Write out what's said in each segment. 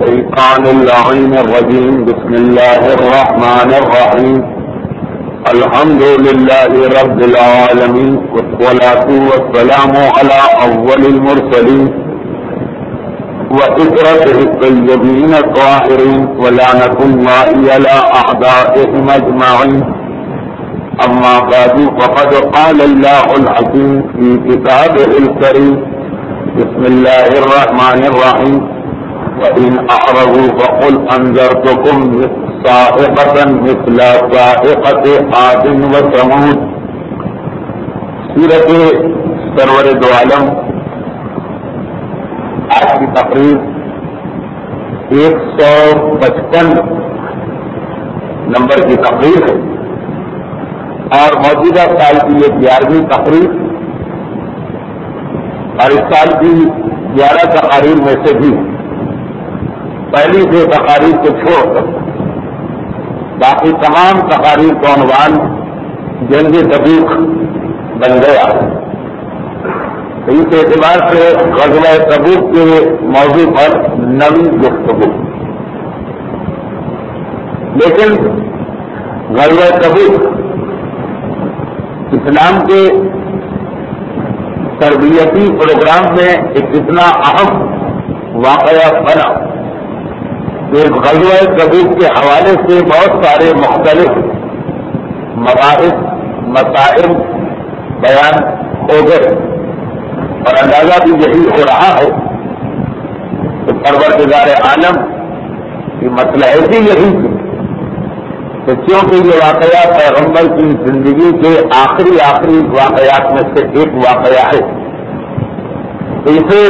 الشيطان اللعين الرجيم. بسم الله الرحمن الرحيم. الحمد لله رب العالمين، والصلاة والسلام على أول المرسلين وإسرته الطيبين الطاهرين، ولعنة الله على أعدائهم أجمعين. أما بعد، فقد قال الله الحكيم في كتابه الكريم: بسم الله الرحمن الرحيم. وإن أعرضوا فقل أنذرتكم صاعقة مثل صاعقة عاد وثمود. سورۃ سرور دو عالم آج کی تقریر 155 نمبر کی تقریر ہے اور موجودہ سال کی یہ 11ویں تقریر اور اس سال کی 11 تقاریر میں سے بھی پہلی 2 تقاریر کو چھوڑ کر باقی تمام تقاریر کا عنوان جنگ تبوک بن گیا. اس اعتبار سے غزوہ تبوک کے موضوع پر نئی گفتگو. لیکن غزوہ تبوک اسلام کے تربیتی پروگرام میں ایک اتنا اہم واقعہ بنا کہ غزوہ تبوک کے حوالے سے بہت سارے مختلف مباحث مسائل بیان ہو گئے اور اندازہ بھی یہی ہو رہا ہے کہ پروردگار عالم کی مسئلہ ایسی یہی تھی کہ کیونکہ یہ واقعہ پیغمبر کی زندگی کے آخری واقعات میں سے ایک واقعہ ہے، تو اسے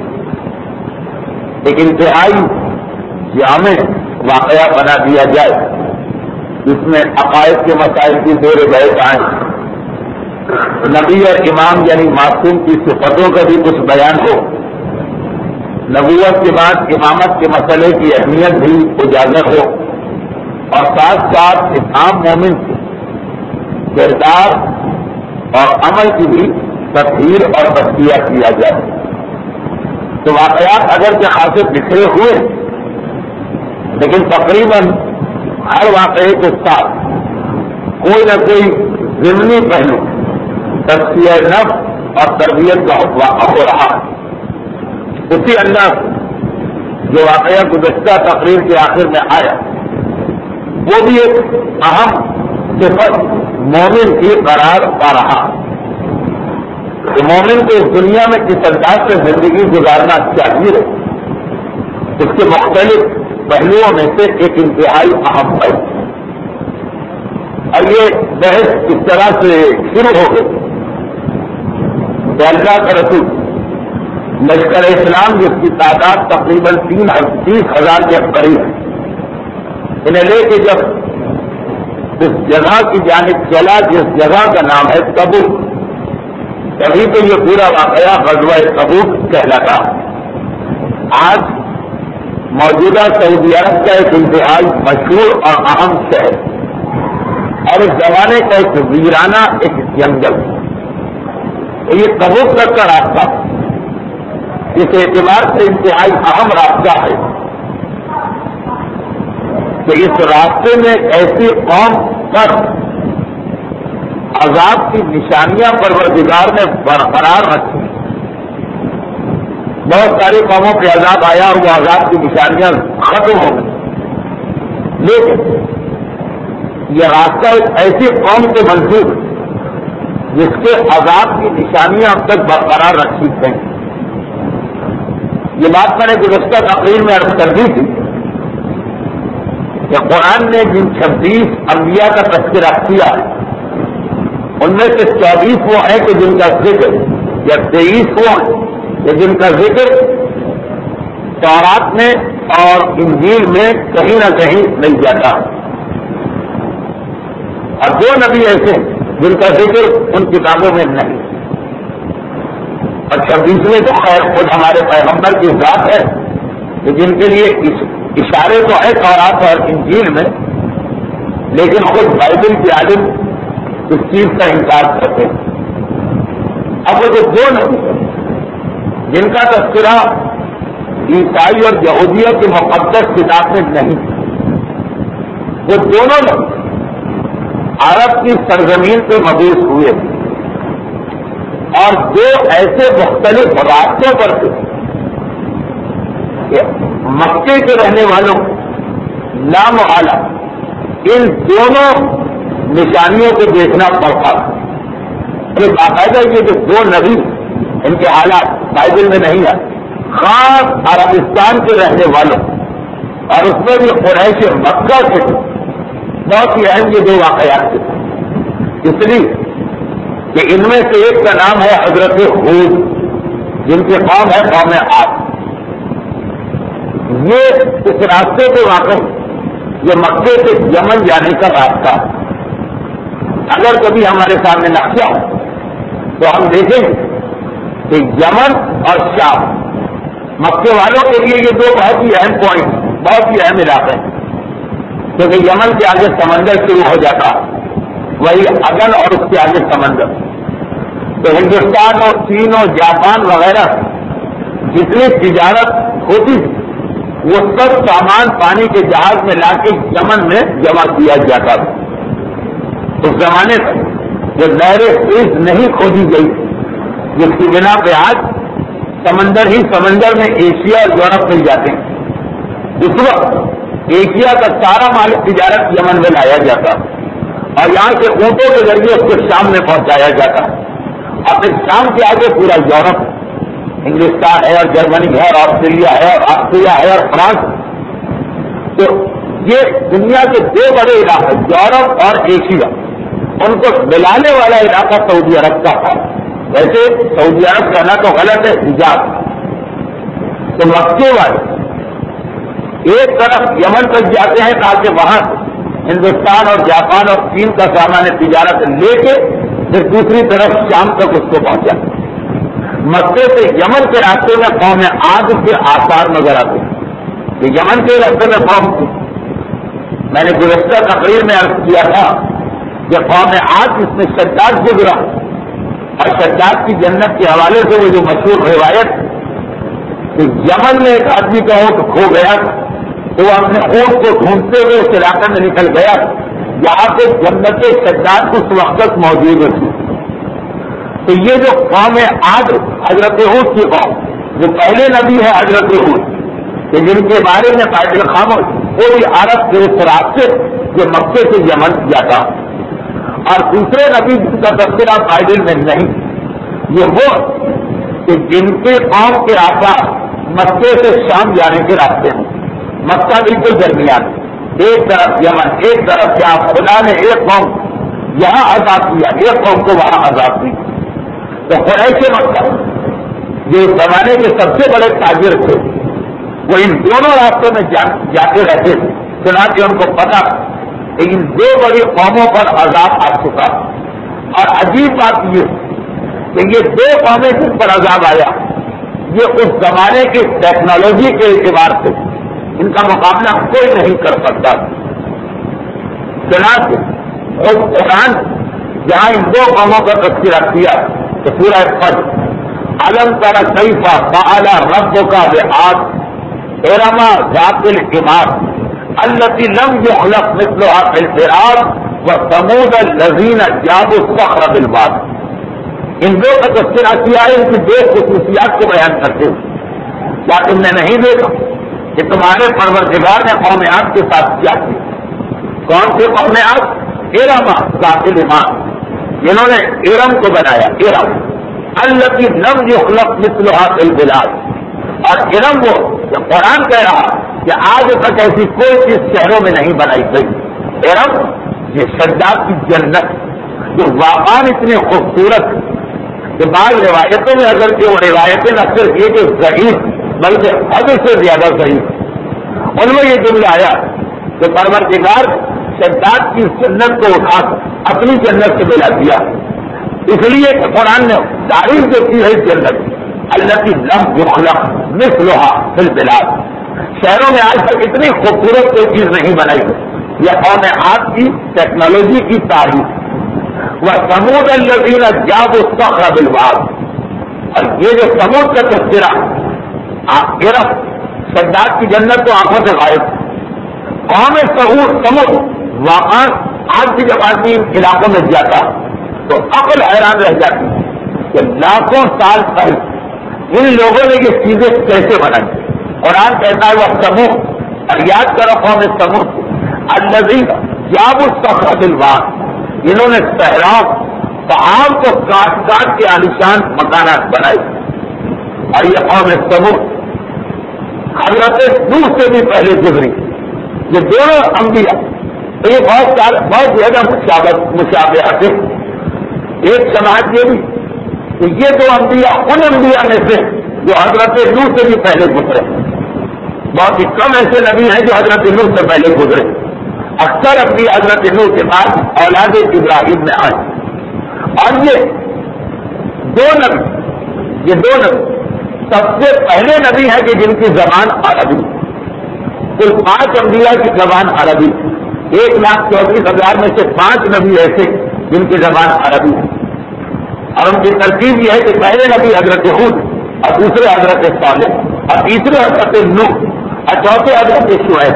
ایک انتہائی جامع واقعہ بنا دیا جائے جس میں عقائد کے مسائل کی زیر بحث آئیں، نبی اور امام یعنی معصوم کی صفتوں کا بھی کچھ بیان ہو، نبوت کے بعد امامت کے مسئلے کی اہمیت بھی اجاگر ہو، اور ساتھ ساتھ ایک عام مومن کے کردار اور عمل کی بھی تطہیر اور تزکیہ کیا جائے. تو واقعات اگرچہ خاصے بکھرے ہوئے لیکن تقریباً ہر واقعے کے ساتھ کوئی نہ کوئی ضمنی پہلو تزکیہ نفس اور تربیت کا ہو رہا ہے. اسی انداز جو واقعہ گزشتہ تقریر کے آخر میں آیا وہ بھی ایک اہم صفت مومن کی قرار پا رہا کہ مومن کو اس دنیا میں کس انداز سے زندگی گزارنا چاہیے. اس کے مختلف پہلوؤں میں سے ایک انتہائی اہم ہے. اور یہ بحث اس طرح سے شروع ہو گئی کہ اللہ کا رسول لشکر اسلام جس کی تعداد تقریباً 30,000 کے قریب ہے، انہیں لے کے جب اس جگہ کی جانب چلا جس جگہ کا نام ہے تبوک، تبھی تو یہ پورا واقعہ غزوہ تبوک کہلاتا. آج موجودہ سعودی عرب کا ایک انتہائی مشہور اور اہم شہر اور اس زمانے کا ایک ویرانہ ایک جنگل، تو یہ تبوک تک کا راستہ اس اعتبار سے انتہائی اہم راستہ ہے کہ اس راستے میں ایسی قوم پر عذاب کی نشانیاں پروردگار نے برقرار رکھی. بہت ساری قوموں پہ عذاب آیا اور وہ عذاب کی نشانیاں ختم ہو گئی، لیکن یہ راستہ ایک ایسی قوم سے منسوب جس کے عذاب کی نشانیاں اب تک برقرار رکھی گئی. یہ بات میں نے گزشتہ تقریر میں عرض کر دی تھی کہ قرآن نے جن 26 انبیاء کا تذکرہ کیا ہے ان میں سے 24 وہ ہیں کہ جن کا ذکر یا 23 وہ ہیں کہ جن کا ذکر تورات میں اور انجیل میں کہیں نہ کہیں مل جاتا ہے، اور 2 نبی ایسے ہیں جن کا ذکر ان کتابوں میں نہیں، اور 26ویں تو خیر خود ہمارے پیغمبر کی ذات ہے کہ جن کے لیے اشارے تو ہے تورات اور انجیل میں، لیکن خود بائبل کے عالم اس چیز کا انکار کرتے ہیں. اب وہ جو 2 نبی جن کا تذکرہ عیسائی اور یہودیوں کی مقدس کتاب میں نہیں. وہ دونوں لوگ عرب کی سرزمین پہ مبعوث ہوئے اور دو ایسے مختلف راستوں پر تھے کہ مکے کے رہنے والوں لام و اعلیٰ ان دونوں نشانیوں کو دیکھنا پڑتا. باقاعدہ یہ جو دو نبی ان کے حالات بائبل میں نہیں ہے، خاص عربستان کے رہنے والوں اور اس میں بھی قریش مکہ سے بہت ہی اہم یہ دو واقعات تھے. اس لیے کہ ان میں سے ایک کا نام ہے حضرت ہود، جن کے قوم ہے قوم عاد. یہ اس راستے پہ واقع یہ مکے سے یمن جانے کا راستہ. اگر کبھی ہمارے سامنے نقشہ ہو تو ہم دیکھیں گے کہ یمن اور شام مکے والوں کے لیے یہ دو بہت ہی اہم پوائنٹ، بہت ہی اہم علاقے ہیں، کیونکہ یمن کے آگے سمندر شروع ہو جاتا، وہی عدن اور اس کے آگے سمندر. تو ہندوستان اور چین اور جاپان وغیرہ جتنی تجارت ہوتی وہ سب سامان پانی کے جہاز میں لا کے یمن میں جمع کیا جاتا تھا. اس زمانے تک جو نہر سوئز نہیں کھودی گئی، جس کی بنا پہ آج سمندر ہی سمندر میں ایشیا اور یورپ مل جاتے ہیں. اس وقت ایشیا کا سارا مال تجارت یمن میں لایا جاتا اور یہاں سے اونٹوں کے ذریعے اس کو شام میں پہنچایا جاتا اور پھر شام کے آگے پورا یورپ، انگلستان ہے اور جرمنی ہے اور آسٹریلیا ہے اور آسٹریا ہے اور فرانس. تو یہ دنیا کے دو بڑے علاقے یورپ اور ایشیا، ان کو ملانے والا علاقہ سعودی عرب کا تھا. ویسے سعودی عرب کہنا تو غلط ہے، حجاز. تو مکے والے ایک طرف یمن تک جاتے ہیں تاکہ وہاں ہندوستان اور جاپان اور چین کا سامان تجارت لے کے پھر دوسری طرف شام تک اس کو پہنچا. مکے سے یمن کے راستے میں قوم عاد کے آثار نظر آتے ہیں کہ یمن کے راستے میں قوم تھی. میں نے گزشتہ تقریر میں عرض کیا تھا کہ قوم عاد جس میں شداد گزرا اور شداد کی جنت کے حوالے سے وہ جو مشہور روایت کہ یمن میں ایک آدمی کا اونٹ کھو گیا تو وہ اپنے اونٹ کو ڈھونڈتے ہوئے اس علاقے میں نکل گیا جہاں پہ جنت شداد اس وقت تک موجود تھی. تو یہ جو قوم عاد حضرت ہود کی قوم، جو پہلے نبی ہے حضرت ہود کہ جن کے بارے میں بائبل خاموش، وہ بھی عرب کے اس راستے جو مکے سے یمن جاتا. اور دوسرے نبی جن کا تذکرہ بائبل میں نہیں، یہ وہ کہ جن کے قوم کے آثار مکے سے شام جانے کے راستے ہیں. مکہ بالکل درمیان، ایک طرف یمن ایک طرف شام. خدا نے ایک قوم یہاں آزاد کیا، ایک قوم کو وہاں آزاد کی. تو قریش مکہ جو اس زمانے کے سب سے بڑے تاجر تھے وہ ان دونوں راستوں میں جاتے رہتے تھے. چنانچہ ان کو پتا کہ ان دو بڑی قوموں پر عذاب آ چکا. اور عجیب بات یہ کہ یہ دو قومیں جن پر عذاب آیا یہ اس زمانے کی ٹیکنالوجی کے اعتبار سے ان کا مقابلہ کوئی نہیں کر سکتا. چنانچہ اور قرآن جہاں ان دو قوموں کا تذکرہ کیا تو سورہ فجر علم تر کیف فعل ربک بعاد ارم ذات العماد التي لم يخلق مثلها في البلاد وثمود الذين جابوا الصخر بالواد. ان دو کا تذکرہ کیا ہے، ان کی دو خصوصیات کو بیان کرتے ہوئے. کیا تم نے نہیں دیکھا کہ تمہارے پروردگار نے قوم عاد کے ساتھ کیا کیا؟ کون سے قوم عاد؟ ارم ذات العماد، جنہوں نے ارم کو بنایا. ارم التي لم يخلق مثلها في البلاد. اور ارم وہ جو قرآن کہہ رہا کہ آج تک ایسی کوئی چیز شہروں میں نہیں بنائی گئی. ارم یہ شداد کی جنت جو واقعات اتنی خوبصورت کہ بعض روایتوں میں اگر کہ وہ روایتیں نہ صرف یہ کہ ضعیف بلکہ حد سے زیادہ ضعیف، ان میں یہ جملہ آیا کہ پروردگار شداد کی جنت کو اٹھا اپنی جنت سے ملا دیا. اس لیے کہ قرآن نے تعریف جو کی ہے جنت اللہ کی لم یخلق مثلها فی البلاد. شہروں میں آج تک اتنی خوبصورت کوئی چیز نہیں بنائی. یہ قوم عاد کی ٹیکنالوجی کی تعریف. وثمود الذین جابوا الصخر بالواد. اور یہ جو سمود کا تذکرہ ارم شداد کی جنت تو آنکھوں سے غائب. قوم سمود واقعہ آج بھی جب آدمی ان علاقوں میں جاتا تو عقل حیران رہ جاتی کہ لاکھوں سال پہلے ان لوگوں نے یہ چیزیں کیسے بنائی. قرآن کہتا ہے وہ سمود، اور یاد کرو قوم سمود الذین جابوا الصخر بالواد، انہوں نے صحراؤ پہاڑ کو کاٹ کاٹ کے عالیشان مکانات بنائے. اور یہ قوم سمود حضرت نوح سے بھی پہلے گزری. یہ دونوں انبیاء تو یہ بہت زیادہ مشابہت ہے. ایک سماج یہ بھی کہ یہ دو انبیاء ان انبیاء میں سے جو حضرت نوح سے بھی پہلے گزرے. بہت ہی کم ایسے نبی ہیں جو حضرت نوح سے پہلے گزرے. اکثر انبیاء حضرت نوح کے بعد اولاد ابراہیم میں آئے. اور یہ دو نبی سب سے پہلے نبی ہیں کہ جن کی زبان عربی. کل 5 انبیاء کی زبان عربی. 1,34,000 میں سے 5 نبی ایسے جن کی زبان عربی ہے. اور ان کی ترتیب یہ ہے کہ پہلے نبی حضرت ہود، اور دوسرے حضرت صالح، اور تیسرے حضرت نوح، اور چوتھے حضرت شعیب.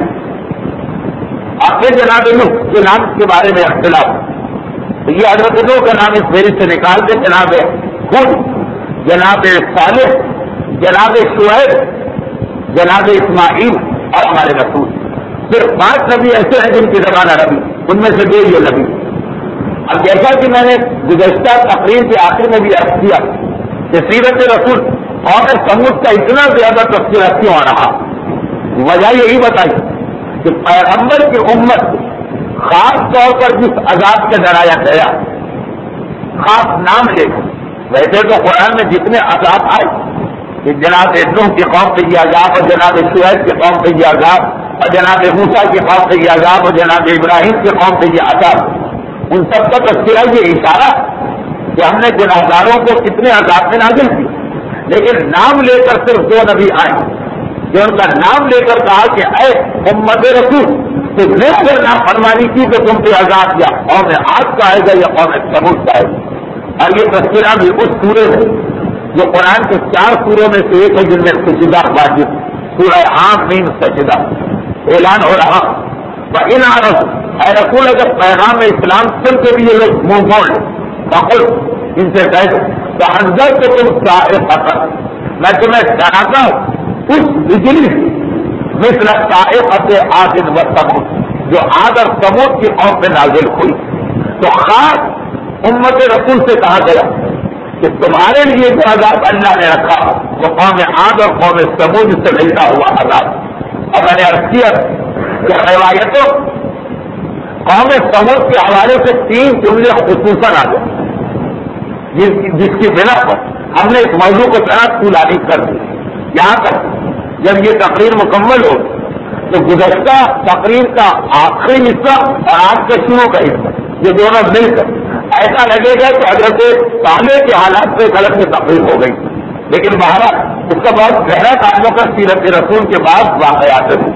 اور پھر جناب نوح کے نام کے بارے میں اختلاف. تو یہ حضرت نوح کا نام اس فہرست سے نکال کے جناب ہود، جناب صالح، جناب شعیب، جناب اسماعیل اور ہمارے رسول. صرف 5 نبی ایسے ہیں جن کی زبان عربی، ان میں سے 2 یہ نبی. اب جیسا کہ میں نے گزشتہ تقریر کے آخر میں بھی عرض کیا کہ سیرت رسول اور سمود کا اتنا زیادہ تذکرہ کیوں آ رہا، وجہ یہی بتائی کہ پیغمبر کی امت خاص طور پر جس عذاب سے ڈرایا گیا، خاص نام لے کر. ویسے تو قرآن میں جتنے عذاب آئے کہ جناب نوح کی قوم پہ یہ عذاب، اور جناب شعیب کی قوم پہ یہ عذاب، اور جناب موسیٰ کی قوم پہ یہ عذاب، اور جناب ابراہیم کی قوم پہ یہ عذاب، ان سب کا تذکرہ یہ اشارہ کہ ہم نے گناہگاروں کو کتنے عذاب میں نازل کی. لیکن نام لے کر صرف 2 نبی آئے کہ ان کا نام لے کر کہا کہ اے امت رسول تو نے اگر نافرمانی کی تو تم پہ عذاب یا قوم عاد کا آئے گا یا قوم سمود کا آئے گا. اور یہ تذکرہ بھی اس سورے میں جو قرآن کے 4 سوروں میں سے ایک ہے جن میں سجدہ واجب، سورہ حامیم سجدہ اعلان ہو رہا. ان اے رسول اگر پیغام اسلام سن کے بھی یہ لوگ منہ موڑ بخل ان سے کہہ دو تو اندر سے تم سائقۃ، میں تمہیں ڈراتا ہوں اس بجلی مثل صاعقۃ عاد و ثمود جو عاد اور ثمود کی قوم پہ نازل ہوئی. تو خاص امت رسول سے کہا گیا کہ تمہارے لیے جو عذاب اللہ نے رکھا وہ قوم عاد اور قوم ثمود سے ملتا ہوا عذاب. اور میں نے عرض کیا کہ روایتوں قوم سمود کے حوالے سے 3 جملے خصوصاً آ گئے جس کی بنا پر ہم نے اس موضوع کو ذرا طولانی کر دی. یہاں تک جب یہ تقریر مکمل ہو تو گزشتہ تقریر کا آخری حصہ اور آج کا شروع کا حصہ یہ دونوں مل کر ایسا لگے گا کہ حضرت صالح کے حالات سے غلط میں تقریر ہو گئی. لیکن بہرحال اس کا بہت گہرا تعلق ہے سیرت رسول کے بعد واقعات سے.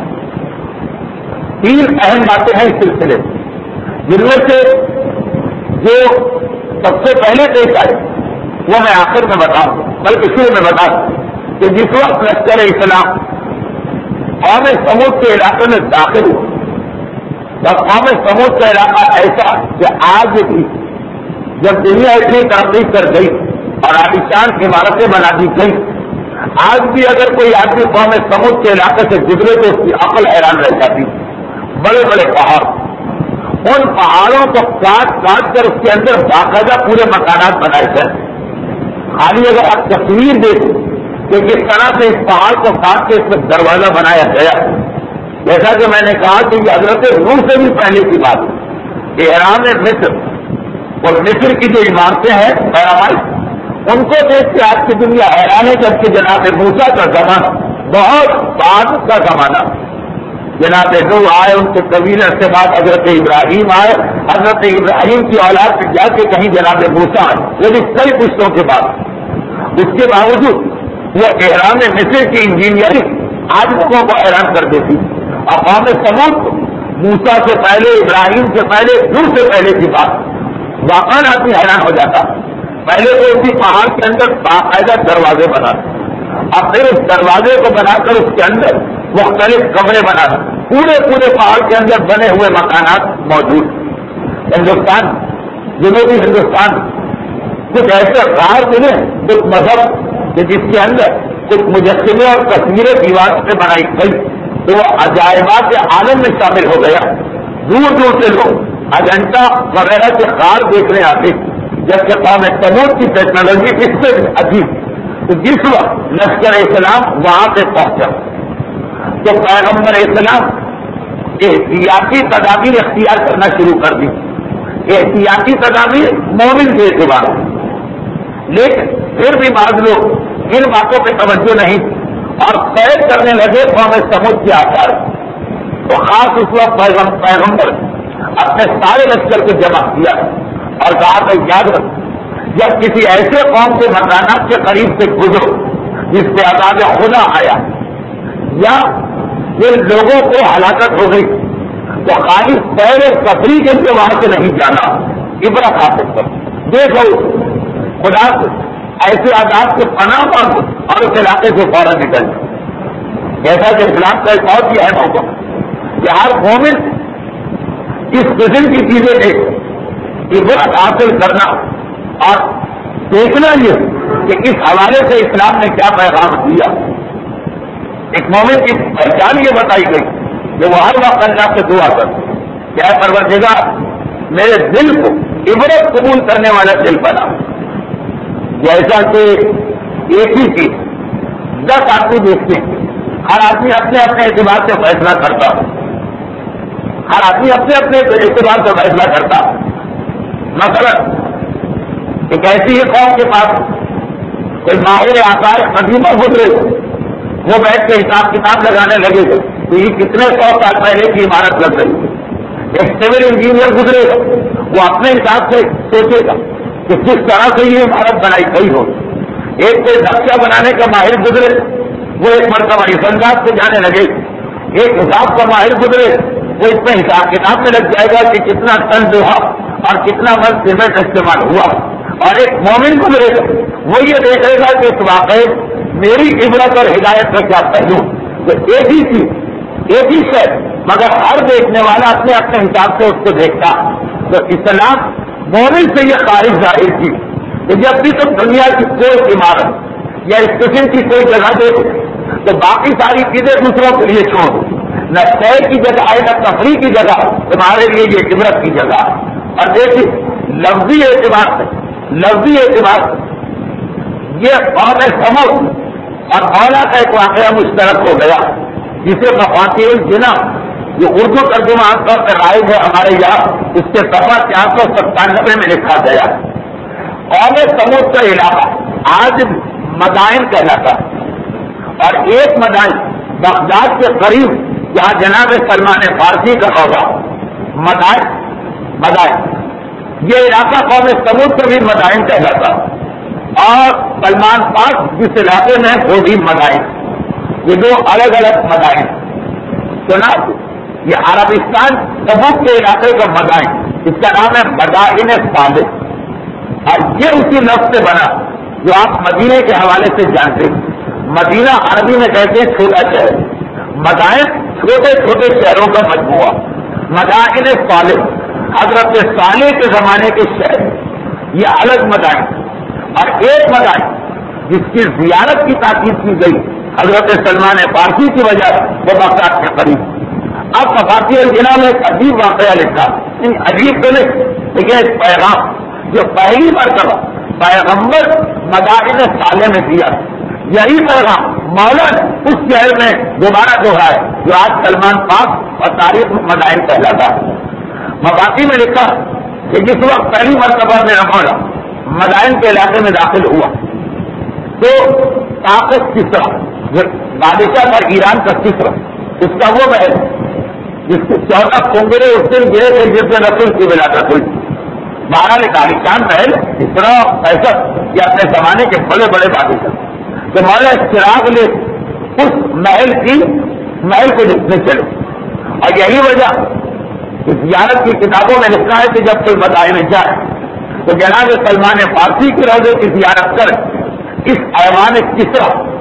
3 اہم باتیں ہیں اس سلسلے میں جن میں سے جو سب سے پہلے پیش آئے وہ میں آخر میں بتاؤں بلکہ شروع میں بتا دوں کہ جس وقت لشکر اسلام قوم سمود کے علاقے میں داخل ہوا تب قوم سمود کا علاقہ ایسا کہ آج بھی جب دنیا اتنی ترقی کر گئی اور عالیشان عمارتیں بنا دی گئی، آج بھی اگر کوئی آدمی قوم سمود کے علاقے سے گزرے تو اس کی عقل حیران رہ جاتی. بڑے بڑے پہاڑ، ان پہاڑوں کو کاٹ کاٹ کر اس کے اندر باقاعدہ پورے مکانات بنائے گئے. خالی اگر آپ تصویر دیکھیں کہ کس طرح سے اس پہاڑ کو کاٹ کے اس میں دروازہ بنایا گیا، جیسا کہ میں نے کہا کہ یہ حضرت نوح سے بھی پہلے کی بات ہے. احرام مصر اور مصر کی جو عمارتیں ہیں پیرامائٹ، ان کو دیکھ کے آج کی دنیا حیران ہے. جبکہ جناب موسیٰ کا زمانہ بہت بعد کا زمانہ، جناب نوح آئے، ان کے طویل عرصے بعد حضرت ابراہیم آئے، حضرت ابراہیم کی اولاد سے جا کے کہیں جناب موسیٰ آئے، یہ بھی کئی پشتوں کے بعد. اس کے باوجود وہ احرام مصر کی انجینئرنگ آج لوگوں کو حیران کر دیتی. اور قوم سمود موسیٰ سے پہلے، ابراہیم سے پہلے، نوح سے پہلے کی بات، واقعی آدمی حیران ہو جاتا. پہلے تو اسی پہاڑ کے اندر باقاعدہ دروازے بناتے اور پھر اس دروازے کو بنا کر اس کے اندر مختلف کمرے بنانا. پورے پہاڑ کے اندر بنے ہوئے مکانات موجود. ہندوستان، جنوبی ہندوستان کچھ ایسے غار ملے کچھ مذہب کہ جس کے اندر کچھ مجسمے اور تصویریں دیوار پہ بنائی گئی تو وہ عجائبات عالم میں شامل ہو گیا. دور دور سے لوگ اجنتا وغیرہ کے غار دیکھنے آتے، جبکہ قوم ثمود کی ٹیکنالوجی اس سے عجیب. تو جس وقت لشکر اسلام وہاں پہ پہنچا تو پیغمبر اسلام احتیاطی تدابیر اختیار کرنا شروع کر دی. احتیاطی تدابیر مومن کے اعتبار، لیکن پھر بھی بعض لوگ ان باتوں پہ توجہ نہیں اور قید کرنے لگے قوم ثمود کے آثار. تو خاص اس وقت پیغمبر اپنے سارے لشکر کو جمع کیا اور کہا کہ یاد رکھ، جب کسی ایسے قوم کے مکانات کے قریب سے گزرو جس سے عذاب خدا آیا یا جن لوگوں کو ہلاکت ہو گئی تو خالی سیر تفریح کے لیے وہاں سے نہیں جانا، عبرت حاصل کر دیکھو خدا سے ایسے عذاب سے پناہ مانگو اور اس علاقے سے فوراً نکل جائے. جیسا کہ اسلام کا ایک اور بھی ہے موقع کہ ہر مومن اس قسم کی چیزیں دیکھ عبرت حاصل کرنا اور دیکھنا یہ کہ اس حوالے سے اسلام نے کیا پیغام دیا. ایک مومن کی پہچان یہ بتائی گئی کہ وہ ہر وقت اللہ سے دعا کرتے کیا پروردگار میرے دل کو عبرت قبول کرنے والا دل بنا. جیسا کہ ایک ہی چیز 10 آدمی دیکھتے ہیں، ہر آدمی اپنے اپنے اعتبار سے فیصلہ کرتا، ہر آدمی اپنے اپنے اعتبار سے فیصلہ کرتا. مثلا ایک ایسی ہی قوم کے پاس کوئی ماہر آثار قدیمہ گزرے، وہ بیٹھ کے حساب کتاب لگانے لگے گا تو یہ کتنے 100 سال پہلے کی عمارت لگ رہی ہے. ایک سول انجینئر گزرے گا، وہ اپنے حساب سے سوچے گا کہ کس طرح سے یہ عمارت بنائی گئی ہو. ایک کوئی نقشہ بنانے کا ماہر گزرے، وہ ایک مرتبہ اس انداز سے جانے لگے. ایک حساب کا ماہر گزرے، وہ اس میں حساب کتاب میں لگ جائے گا کہ کتنا ٹن لوہا اور کتنا من سیمنٹ استعمال ہوا. اور ایک مومن گزرے گا، وہ یہ دیکھے گا کہ اس واقعے میری عبرت اور ہدایت کا کیا پہلو. تو ایک ہی چیز، ایک ہی شے، مگر ہر دیکھنے والا اپنے اپنے حساب سے اس کو دیکھتا. تو اسلام مومن سے یہ خارج ظاہر کی کہ جب بھی تم دنیا کی کوئی عمارت یا اس قسم کی کوئی جگہ دیکھو تو باقی ساری چیزیں دوسروں کے لیے چھوڑ دو. نہ سیر کی جگہ ہے نہ تفریح کی جگہ، تمہارے لیے یہ عبرت کی جگہ. اور دیکھیے لفظی اعتبار سے یہ قوم ثمود اور مولا کا ایک واقعہ مشترک ہو گیا جسے مفاتیح الجنا جو اردو ترجمہ عام طور پر رائج ہے ہمارے یہاں، اس کے صفحہ 497 میں لکھا گیا. قوم ثمود کا علاقہ آج مدائن کہلاتا ہے اور ایک مدائن بغداد کے قریب جہاں جناب سلمان فارسی کا ہوگا مدائن یہ علاقہ قوم ثمود کا بھی مدائن کہلاتا اور سلمان پاک جس علاقے میں وہ بھی مدائن. یہ دو الگ الگ مدائن. سنا یہ عربستان تبوک کے علاقے کا مدائن، اس کا نام ہے مدائن صالح اور یہ اسی لفظ سے بنا جو آپ مدینے کے حوالے سے جانتے ہیں. مدینہ عربی میں کہتے ہیں چھوٹا شہر، مدائن چھوٹے چھوٹے شہروں کا مجموعہ. مدائن صالح حضرت صالح کے زمانے کے شہر، یہ الگ مدائن. اور ایک مدائن جس کی زیارت کی تاکید کی گئی حضرت سلمان فارسی کی وجہ وہ بغداد کے قریب. اب مفاتیح الجنا میں ایک عجیب واقعہ لکھا، عجیب تو نہیں لیکن ایک پیغام جو پہلی مرتبہ پیغمبر مدائن صالح میں دیا. یہی پیغام مولا نے اس شہر میں دوبارہ دہرایا جو آج سلمان پاک اور تاریخ مدائن کہلاتا ہے. مفاتیح میں لکھا کہ جس وقت پہلی مرتبہ میرا مولا مدائن کے علاقے میں داخل ہوا تو طاقت کسرا بادشاہ تھا ایران کا کسرا، اس کا وہ محل جس کے 14 کنگرے اس دن گرے تھے جس میں رسول کی ولادت ہوئی. 12 عالیشان محل کسرا ایسا یہ اپنے زمانے کے بڑے بڑے بادشاہ تو مولا چراغ لے اس محل کو لکھنے چلے. اور یہی وجہ زیارت کی کتابوں میں لکھا ہے کہ جب کوئی مدائن میں جائے تو جناب سلمان فارسی کی روضے کی زیارت کر اس ایوان کسرا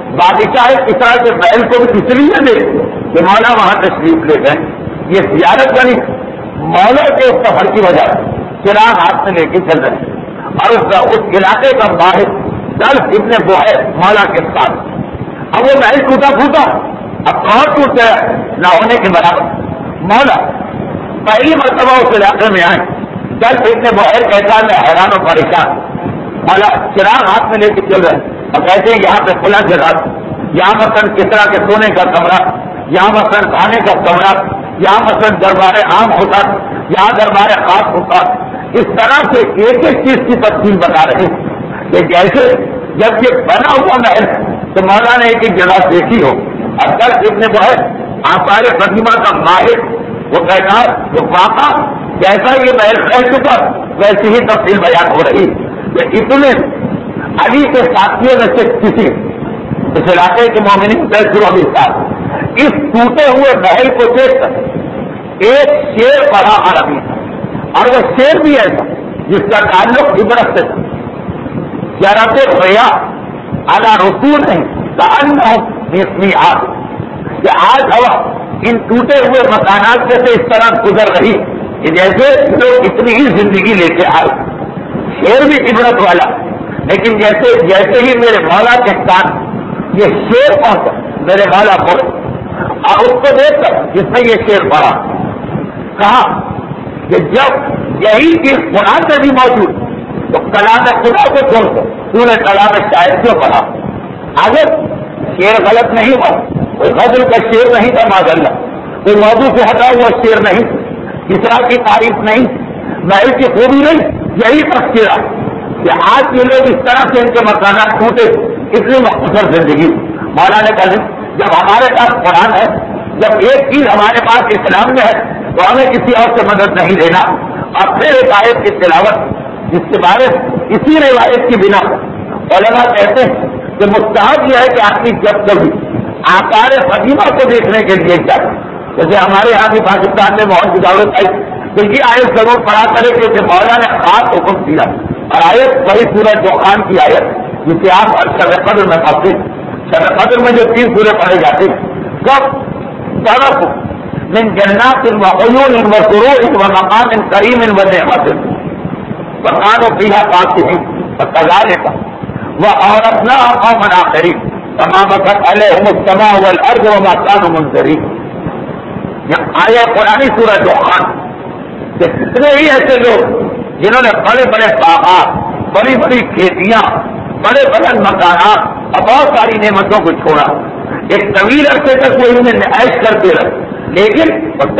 بادشاہ کسرا کے محل کو بھی اس لیے دے کہ مولا وہاں تشریف لے گئے. یہ زیارت بنی مولا کے اس سفر کی وجہ سے چراغ ہاتھ میں لے کے چل رہے ہیں. اور اس علاقے کا واحد دل ابن بحیر مولا کے ساتھ. اب وہ محل ٹوٹا پھوٹا, اب کون ٹوٹ گیا نہ ہونے کے برابر. مولا پہلی مرتبہ اس علاقے میں آئے. دل ابن بحیر کہتا میں حیران و پریشان. مولا چراغ ہاتھ میں لے کے چل رہے ہیں اور کہتے ہیں یہاں پہ کھلا جگہ, یہاں مثلاً کسرا کے سونے کا کمرہ, یہاں مثلاً کھانے کا کمرہ, یہاں مثلاً دربار عام ہوتا, یہاں دربار خاص ہوتا. اس طرح سے ایک ایک چیز کی تفصیل بتا رہے ہیں کہ جیسے جب یہ بنا ہوا محل تو مولا نے ایک ایک جگہ دیکھی ہو. اور کل ابن بحیر آثار قدیمہ کا ماہر, وہ کہنا وہ واقعہ جیسا یہ محل رہ چکا ویسی ہی تفصیل بیان ہو رہی کہ اتنے علی کے ساتھیوں میں سے کسی اس علاقے کے مومنین بھی ساتھ اس ٹوٹے ہوئے محل کو دیکھ کر ایک شیر پڑھا عربی تھا. اور وہ شیر بھی ایسا جس کا تعلق عبرت سے تھا. جرات ریا اعلیٰ رسول نہیں کہ آج ہوا ان ٹوٹے ہوئے مکانات سے اس طرح گزر رہی کہ جیسے لوگ اتنی ہی زندگی لے کے آئے. شیر بھی عبرت والا, لیکن جیسے ہی میرے مولا کے ساتھ یہ شیر پہنچا میرے مولا کو, اور اس کو دیکھ کر جس نے یہ شیر پڑھا کہا کہ جب یہی چیز قرآن میں بھی موجود تو کلام خدا کو چھوڑ کر تو نے کلام شاعر کیوں پڑھا. اگر شیر غلط نہیں ہوا, کوئی غزل کا شیر نہیں تھا معذاللہ, کوئی موضوع سے ہٹا ہوا شیر نہیں, کسرا کی تعریف نہیں, محل کی خوبی نہیں, یہی تذکرہ کہ آج یہ لوگ اس طرح سے ان کے مکانات ٹوٹے اتنی مختصر زندگی. مولا نے کہا جب ہمارے پاس قرآن ہے, جب ایک چیز ہمارے پاس اسلام میں ہے تو ہمیں کسی اور سے مدد نہیں لینا. اور پھر ایک آیت کی تلاوت جس کے بارے اسی روایت کی بنا علماء کہتے ہیں کہ مستحب یہ ہے کہ آدمی جب کبھی آثار قدیمہ کو دیکھنے کے لیے جائے, جیسے ہمارے یہاں بھی پاکستان میں بہت سی دعوت آئی تو یہ آیت ضرور پڑھا کرے کیونکہ مولا نے خاص حکم دیا. اور آیت وہی سورہ دخان کی آیت جسے آپ شب قدر میں پڑھتے ہیں. شب قدر میں جو 3 سورے پڑھے جاتے ہیں سب طرف من جنات وعیون وسرور ومقام کریم ونعمت وكانوا فيها فاكهين وكذلك وأورثناها قوما آخرين فما بكت عليهم السماء والأرض وما كانوا منذرين. یہ آیا قرآنی سورہ دخان کہ کتنے ہی ایسے لوگ جنہوں نے بڑے بڑے باغات, بڑی بڑی کھیتیاں, بڑے بڑے مکانات اور بہت ساری نعمتوں کو چھوڑا. ایک طویل عرصے تک وہ انہیں عیش کرتے رہے, لیکن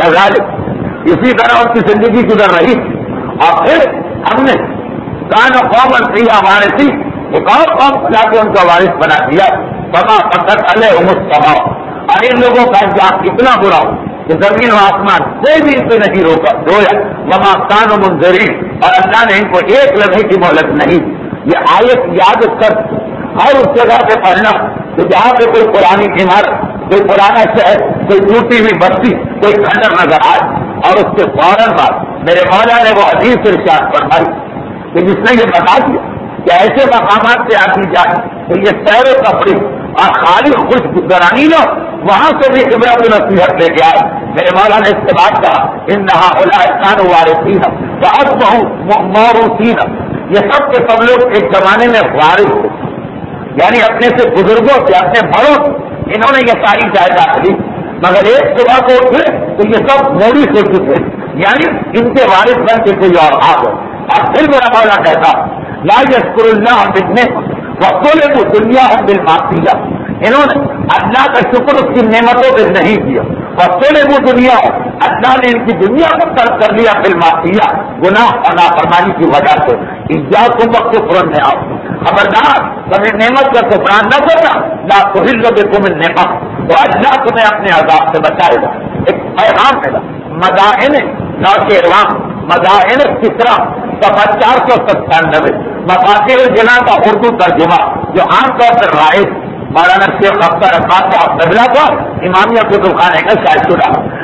اسی طرح ان کی زندگی گزر رہی. اور پھر ہم نے کان قوم کیا وارثی, ایک اور قوم کو جا کے ان کا وارث بنا دیا. بما فقط علیہم السماء, اور ان لوگوں کا انجام اتنا برا ہو کہ زمین و آسمان کوئی بھی ان پہ نہیں رویا. وما كانوا منذرین, اور اللہ نے ان کو ایک لمحے کی مہلت نہیں. یہ آیت یاد کر ہر اس جگہ پہ پڑھنا کہ جہاں پہ کوئی پرانی عمارت, کوئی پرانا شہر, کوئی ٹوٹی ہوئی بستی, کوئی کھنڈر نظر آئے, اور اس کے فوراً بعد میرے مولا نے وہ حدیث ارشاد فرمائی کہ جس نے یہ بتا دیا کہ ایسے مقامات سے آدمی جائے تو یہ سیر و تفریح اور خالی خوش گزرانی نہ, وہاں سے بھی عبرت نصیحت لے کے آئے. میرے مولا نے اس کے بعد کہا انہا اولئک وارثین واصبحوا موروثین, یہ سب کے سب لوگ ایک زمانے میں وارث تھے, یعنی اپنے سے بزرگوں سے, اپنے بڑوں سے انہوں نے یہ ساری جائیداد لی, مگر ایک صبح کو اٹھے تو یہ سب موڑی سے چکے, یعنی ان کے وارث بن کے کوئی اور آ گئے. اور پھر میرا مولا کہتا لا یذکر اللہ بالنعمت وطلبوا دنیاہم بالمعصیہ, انہوں نے اللہ کا شکر اس کی نعمتوں پہ نہیں کیا. وطلبوا دنیاہم, اللہ نے ان کی دنیا کو ترک کر لیا بالمعصیہ, گناہ اور نافرمانی کی وجہ سے. ایاکم وکفر النعم, خبردار کبھی نعمت کا کفران نہ کرنا. لا تحل بکم النعم, تو اللہ تمہیں اپنے عذاب سے بچائے گا. ایک پیغام ملا مدائن نوشیروان, مدائن کسرا صفحہ 497, مفاتیح الجنان کا اردو ترجمہ جو عام طور پر رائج مولانا شیخ اختر عباس صاحب قبلہ کا امامیہ کتب خانے کا شاید شدہ.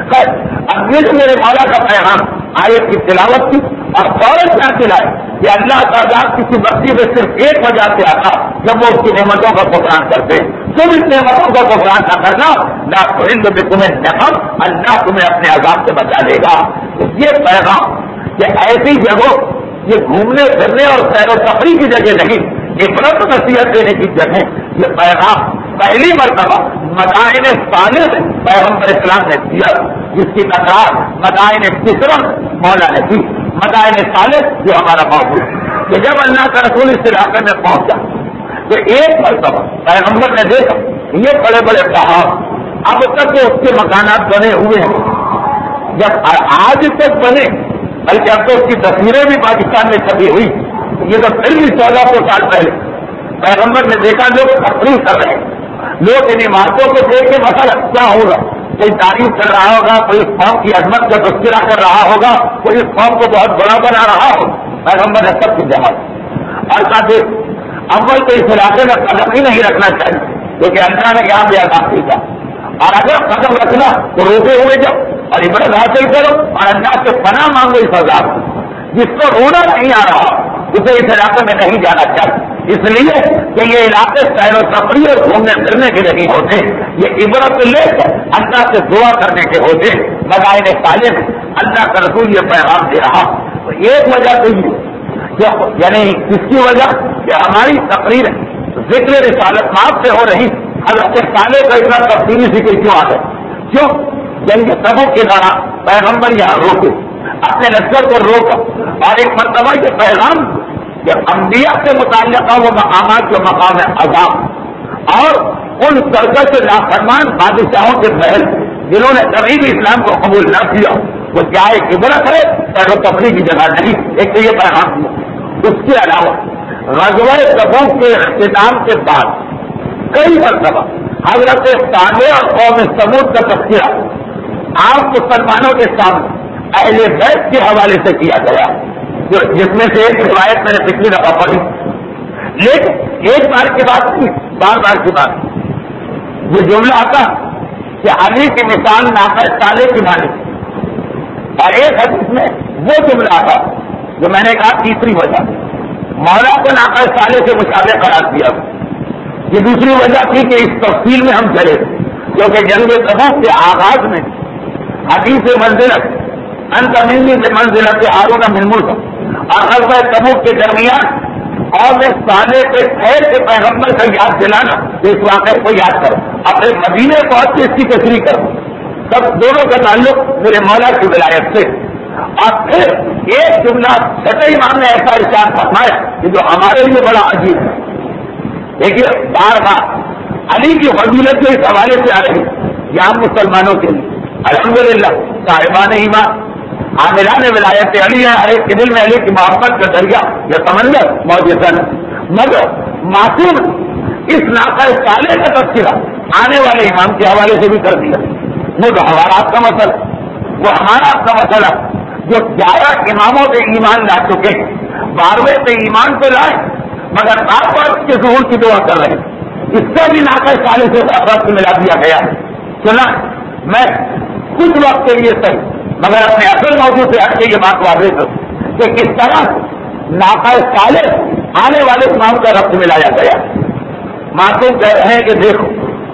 خیر اب یہ جو میرے مولا کا پیغام آیت کی تلاوت کی اور فوراً کیا دلائے کہ اللہ تعالیٰ کسی بستی میں صرف ایک وجہ سے آتا جب وہ اس کی نعمتوں کا کفران کرتے ہیں. تم اس نعمتوں کا کفران نہ کرنا نہ تمہیں نقم اللہ تمہیں اپنے عذاب سے بچا لے گا. یہ پیغام یہ ایسی جگہوں یہ گھومنے پھرنے اور سیر و تفریح کی جگہ نہیں, عبرت نصیحت دینے کی جگہ. یہ پیغام پہلی مرتبہ مدائن صالح پیغمبر اسلام نے دیا, جس کی تکرار مدائن کسرا مولا نے کی. مدائن صالح جو ہمارا موضوع ہے کہ جب اللہ کا رسول اس علاقے میں پہنچا تو ایک مرتبہ پیغمبر نے دیکھا یہ بڑے بڑے پہاڑ اب تک تو اس کے مکانات بنے ہوئے ہیں, جب آج تک بنے بلکہ اب تو اس کی تصویریں بھی پاکستان میں چھپی ہوئی. یہ تو پھر بھی 1400 سال پہلے پیغمبر نے دیکھا لوگ تفریح کر رہے ہیں, لوگ ان عمارتوں کو دیکھ کے مسئلہ کیا ہوگا, کوئی تعریف کر رہا ہوگا, کوئی اس قوم کی عظمت کا تذکرہ کر رہا ہوگا, کوئی اس قوم کو بہت بڑا بنا رہا ہوگا. پیغمبر نے سب کی جمع اور کہا دیکھ اول تو اس علاقے میں قدم ہی نہیں رکھنا چاہیے کیونکہ اللہ نے یہاں بھی آزاد کیا, اور اگر قدم رکھنا تو روکے ہوئے جاؤ اور عبرت حاصل کرو اور اللہ سے پناہ مانگو اس عذاب کو. جس کو رونا نہیں آ رہا اسے اس علاقے میں نہیں جانا چاہیے, اس لیے کہ یہ علاقے سیر و تفریح اور گھومنے پھرنے کے نہیں ہوتے, یہ عبرت لے کر اللہ سے دعا کرنے کے ہوتے. مدائن صالح میں اللہ کا رسول یہ پیغام دے رہا. تو ایک وجہ تو یہ یعنی اس کی وجہ کہ ہماری تقریر ذکر رسالت معاف سے ہو رہی حضرت صالح کا اتنا تفصیلی ذکر کیوں آ ہے, کیوں جنگ تبوک کے دوران پیغمبر یہاں روکے اپنے لشکر کو روکا اور ایک مرتبہ یہ پیغام کہ انبیاء سے متعلقہ وہ مقامات جو مقام عذاب اور ان سرکش نافرمان بادشاہوں کے محل جنہوں نے کبھی بھی اسلام کو قبول نہ کیا وہ کیا ایک عبرت ہے سیر و تفریح کی جگہ نہیں. ایک تو یہ پیغام دیا. اس کے علاوہ غزوہ تبوک کے اختتام کے بعد کئی مرتبہ حضرت صالح اور قوم ثمود کا تذکرہ عام مسلمانوں کے سامنے اہل بیت کے حوالے سے کیا گیا, جس میں سے ایک روایت میں نے پچھلی دفعہ پڑھی. لیکن ایک بار کی بات نہیں, بار بار کی بات. یہ جملہ آتا کہ علی کی مثال ناقہ صالح کی مانی, اور ایک حدیث میں وہ جملہ آتا جو میں نے کہا تیسری وجہ مولا کو ناقہ صالح سے مشابہ قرار دیا. یہ دوسری وجہ تھی کہ اس تفصیل میں ہم چلے کیونکہ جنگ تبوک کے آغاز میں حدیث منزلت انت منی سے منزلت ہارون من موسیٰ اور غزوہ تبوک کے درمیان اور میں صالح کے خیر کے پیغمبر کا یاد دلانا تو اس واقعے کو یاد کرو, اپنے مدینے پہنچ کے اس کی تشریح کرو. سب دونوں کا تعلق میرے مولا کی ولایت سے. اور پھر ایک جملہ چھٹے امام نے ایسا ارشاد فرمایا کہ جو ہمارے لیے بڑا عجیب ہے. دیکھیے بار بار علی کی فضیلت جو اس حوالے سے آ رہی یہاں مسلمانوں کے لیے الحمدللہ صاحبان ایمان عاملان ولایت علی ہے, ہر ایک کے دل میں علی کی محبت کا دریا یا سمندر موجود ہے. مگر معصوم اس ناقہ صالح کا تذکرہ آنے والے امام کے حوالے سے بھی کر دیا. وہ تو ہمارا آپ کا مسئلہ, وہ ہمارا آپ کا مسئلہ جو 11 اماموں پہ ایمان لا چکے 12ویں پہ ایمان پہ لائے مگر آپ پر اس کے ظہور کی دعا کر رہے ہیں. اس سے بھی ناقہ صالح سے افراد ملا دیا گیا. سنا میں کچھ وقت کے لیے صحیح مگر اپنے اصل موضوع سے ہٹ کے یہ بات واضح کروں کہ کس طرح ناقہ صالح آنے والے امام کا ربط ملایا گیا. معصوم کہہ رہے ہیں کہ دیکھو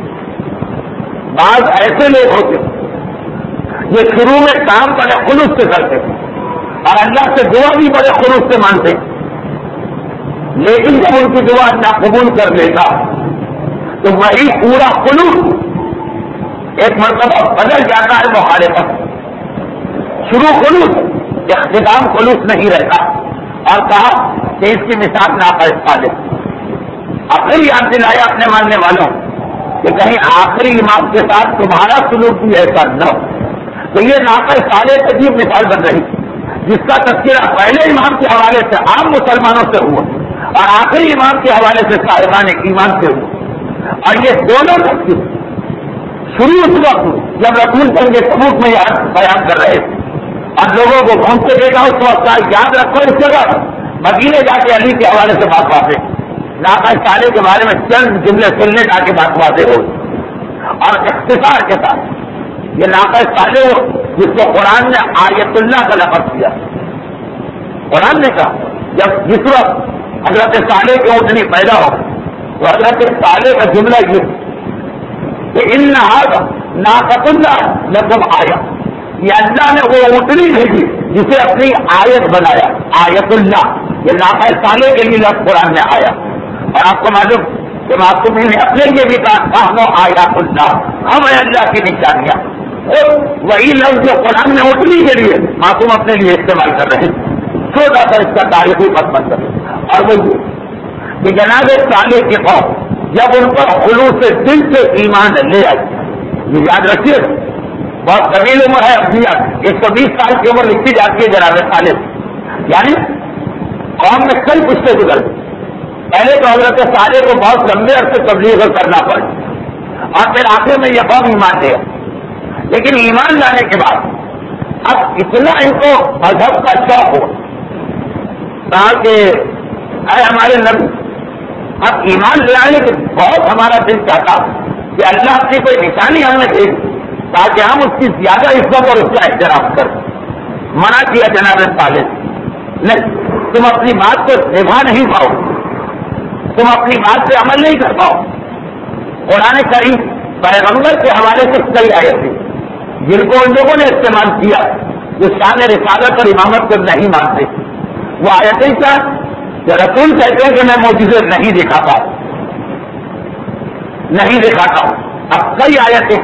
بعض ایسے لوگ ہوتے یہ شروع میں کام بڑے خلوص سے کرتے اور اللہ سے دعا بھی بڑے خلوص سے مانتے, لیکن جب ان کی دعا اللہ قبول کر لیتا تو وہی پورا خلوص ایک مرتبہ بدل جاتا ہے مخالفت. شروع خلوص اختتام خلوص نہیں رہتا. اور کہا کہ اس کی مثال ناقہ صالح. آخری یاد دلایا اپنے ماننے والوں کہ کہیں آخری امام کے ساتھ تمہارا سلوک بھی ایسا نہ ہو. تو یہ ناقہ صالح عجیب مثال بن رہی جس کا تذکرہ پہلے امام کے حوالے سے عام مسلمانوں سے ہوا اور آخری امام کے حوالے سے صاحبان ایمان سے ہوا. اور یہ دونوں تذکرے شروع اس وقت جب رسول جنگ تبوک میں بیان کر رہے تھے اور لوگوں کو گھومتے دیکھا اس وقت یاد رکھو اس جگہ مدینے جا کے علی کے حوالے سے بات واضح ناقہ صالح کے بارے میں چند جملے سننے جا کے بات واضح ہو اور اختصار کے ساتھ یہ ناقہ صالح ہو جس کو قرآن نے آیت اللہ کا لقب دیا. قرآن نے کہا جب جس وقت حضرت صالح کی اونٹنی پیدا ہو تو حضرت صالح کا جملہ یہ کہ ان ناقۃ اللہ لکم آیا، یہ اللہ نے وہ اونٹنی بھیجی جسے اپنی آیت بنایا. آیت اللہ یہ ناقہ صالح کے لیے لفظ قرآن میں آیا. اور آپ کو معلوم کہ معصومین نے اپنے لیے بھی کہا ہم آیات اللہ، ہم اللہ کی نشانیاں. اور وہی لفظ جو قرآن میں اونٹنی کے لیے معصوم اپنے لیے استعمال کر رہے ہیں. چھوٹا سا اس کا تاریخی پس منظر اور وہ کہ جناب صالح کی قوم جب ان پر خلوص سے دل سے ایمان لے آئی. یہ یاد رکھیے بہت طویل عمر ہے انبیاء، 120 سال کی عمر لکھی جاتی ہے جناب صالح، یعنی قوم میں کئی پشتے گزر گئے. پہلے تو حضرت صالح کو بہت لمبے عرصے تبلیغ کرنا پڑی اور پھر آخر میں یہ قوم ایمان لے آئی. لیکن ایمان لانے کے بعد اب اتنا ان کو مذہب کا شوق ہو کہا کہ اے ہمارے نبی اب ایمان لے آنے کے بہت ہمارا دل چاہتا کہ اللہ کی کوئی نشانی ہمیں دے تاکہ ہم اس کی زیادہ عزت اور اس کا احترام کریں. منع کیا جناب صالح نہیں، تم اپنی بات کو نبھا نہیں پاؤ، تم اپنی بات سے عمل نہیں کر پاؤ. قرآن کریم پیغمبر کے حوالے سے کئی آیتیں جن کو ان لوگوں نے استعمال کیا جو شان رسالت اور امامت کو نہیں مانتے. وہ آیتیں کیا کہ رسول کہتے ہیں کہ میں معجزے نہیں دکھاتا ہوں. اب کئی آیتیں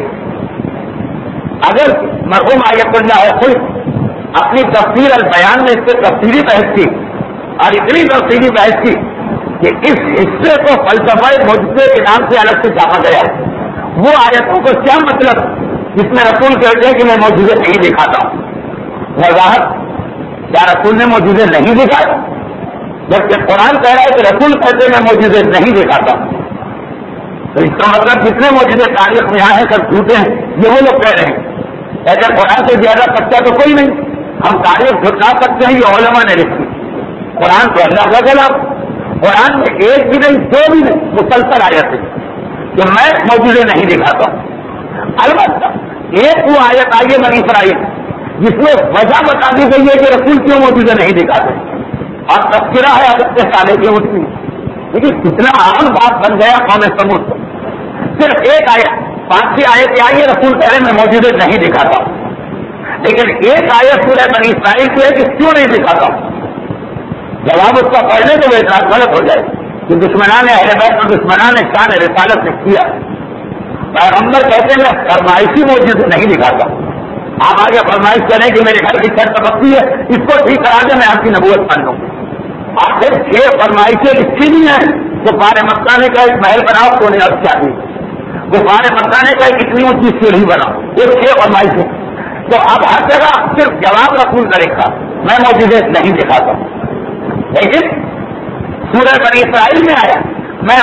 اگر مرحوم آیت اللہ خود اپنی تفسیر البیان میں اس سے تفصیلی بحث کی اور اتنی تفصیلی بحث کی کہ اس حصے کو فلسفہ معجزے کے نام سے الگ سے جانا گیا. وہ آیتوں کو کیا مطلب جس میں رسول کہتے ہیں کہ میں معجزے نہیں دکھاتا ہوں. وضاحت کیا رسول نے معجزے نہیں دکھائے؟ جبکہ قرآن کہہ رہا ہے کہ رسول کہتے ہیں میں معجزے نہیں دکھاتا. تو اس کا مطلب جتنے معجزے تاریخ میں آئے ہیں سب جھوٹے ہیں، یہ وہ لوگ کہہ رہے ہیں. ایسے قرآن سے زیادہ سچا تو کوئی نہیں. ہم تاریخ جھٹلا سکتے ہیں یہ علماء نے لکھی. قرآن تو اللہ کا کلام. قرآن میں ایک بھی نہیں دو بھی نہیں مسلسل آیت ہے کہ میں معجزے نہیں دکھاتا ہوں. البتہ ایک وہ آیت آئی ہے بنی اسرائیل جس میں وجہ بتا دی گئی ہے کہ رسول کیوں معجزے نہیں دکھاتے اور تذکرہ ہے حضرت صالح کی اونٹنی. لیکن کتنا عام بات بن گیا قوم سمود کو. صرف ایک آیت 5 آیتیں آئی ہے رسول کہہ رہے میں معجزے نہیں دکھاتا ہوں. لیکن ایک آیت سورہ بنی اسرائیل کی ہے کہ کیوں نہیں دکھاتا ہوں. جواب اس کا پڑھنے تو وہ اعتراض غلط ہو جائے کہ دشمنان اہل بیت اور دشمنان شان رسالت نے کیا. پیغمبر کہتے ہیں فرمائشی معجزے نہیں دکھاتا. آپ آگے فرمائش کریں کہ میرے گھر کی چھت پکی ہے اس کو ٹھیک کرا دیں میں آپ کی نبوت مان لوں. آخر 6 فرمائشیں لکھی بھی ہیں. غفار مکہ نے کہا ایک محل بناؤ سونے اور چاندی. غفار مکہ نے کہا کتنی اونچی سیڑھی بناؤ. یہ 6 فرمائشیں. تو اب ہر جگہ صرف جواب رسول کرے گا میں معجزے نہیں دکھاتا. لیکن سورہ بنی اسرائیل میں آیا میں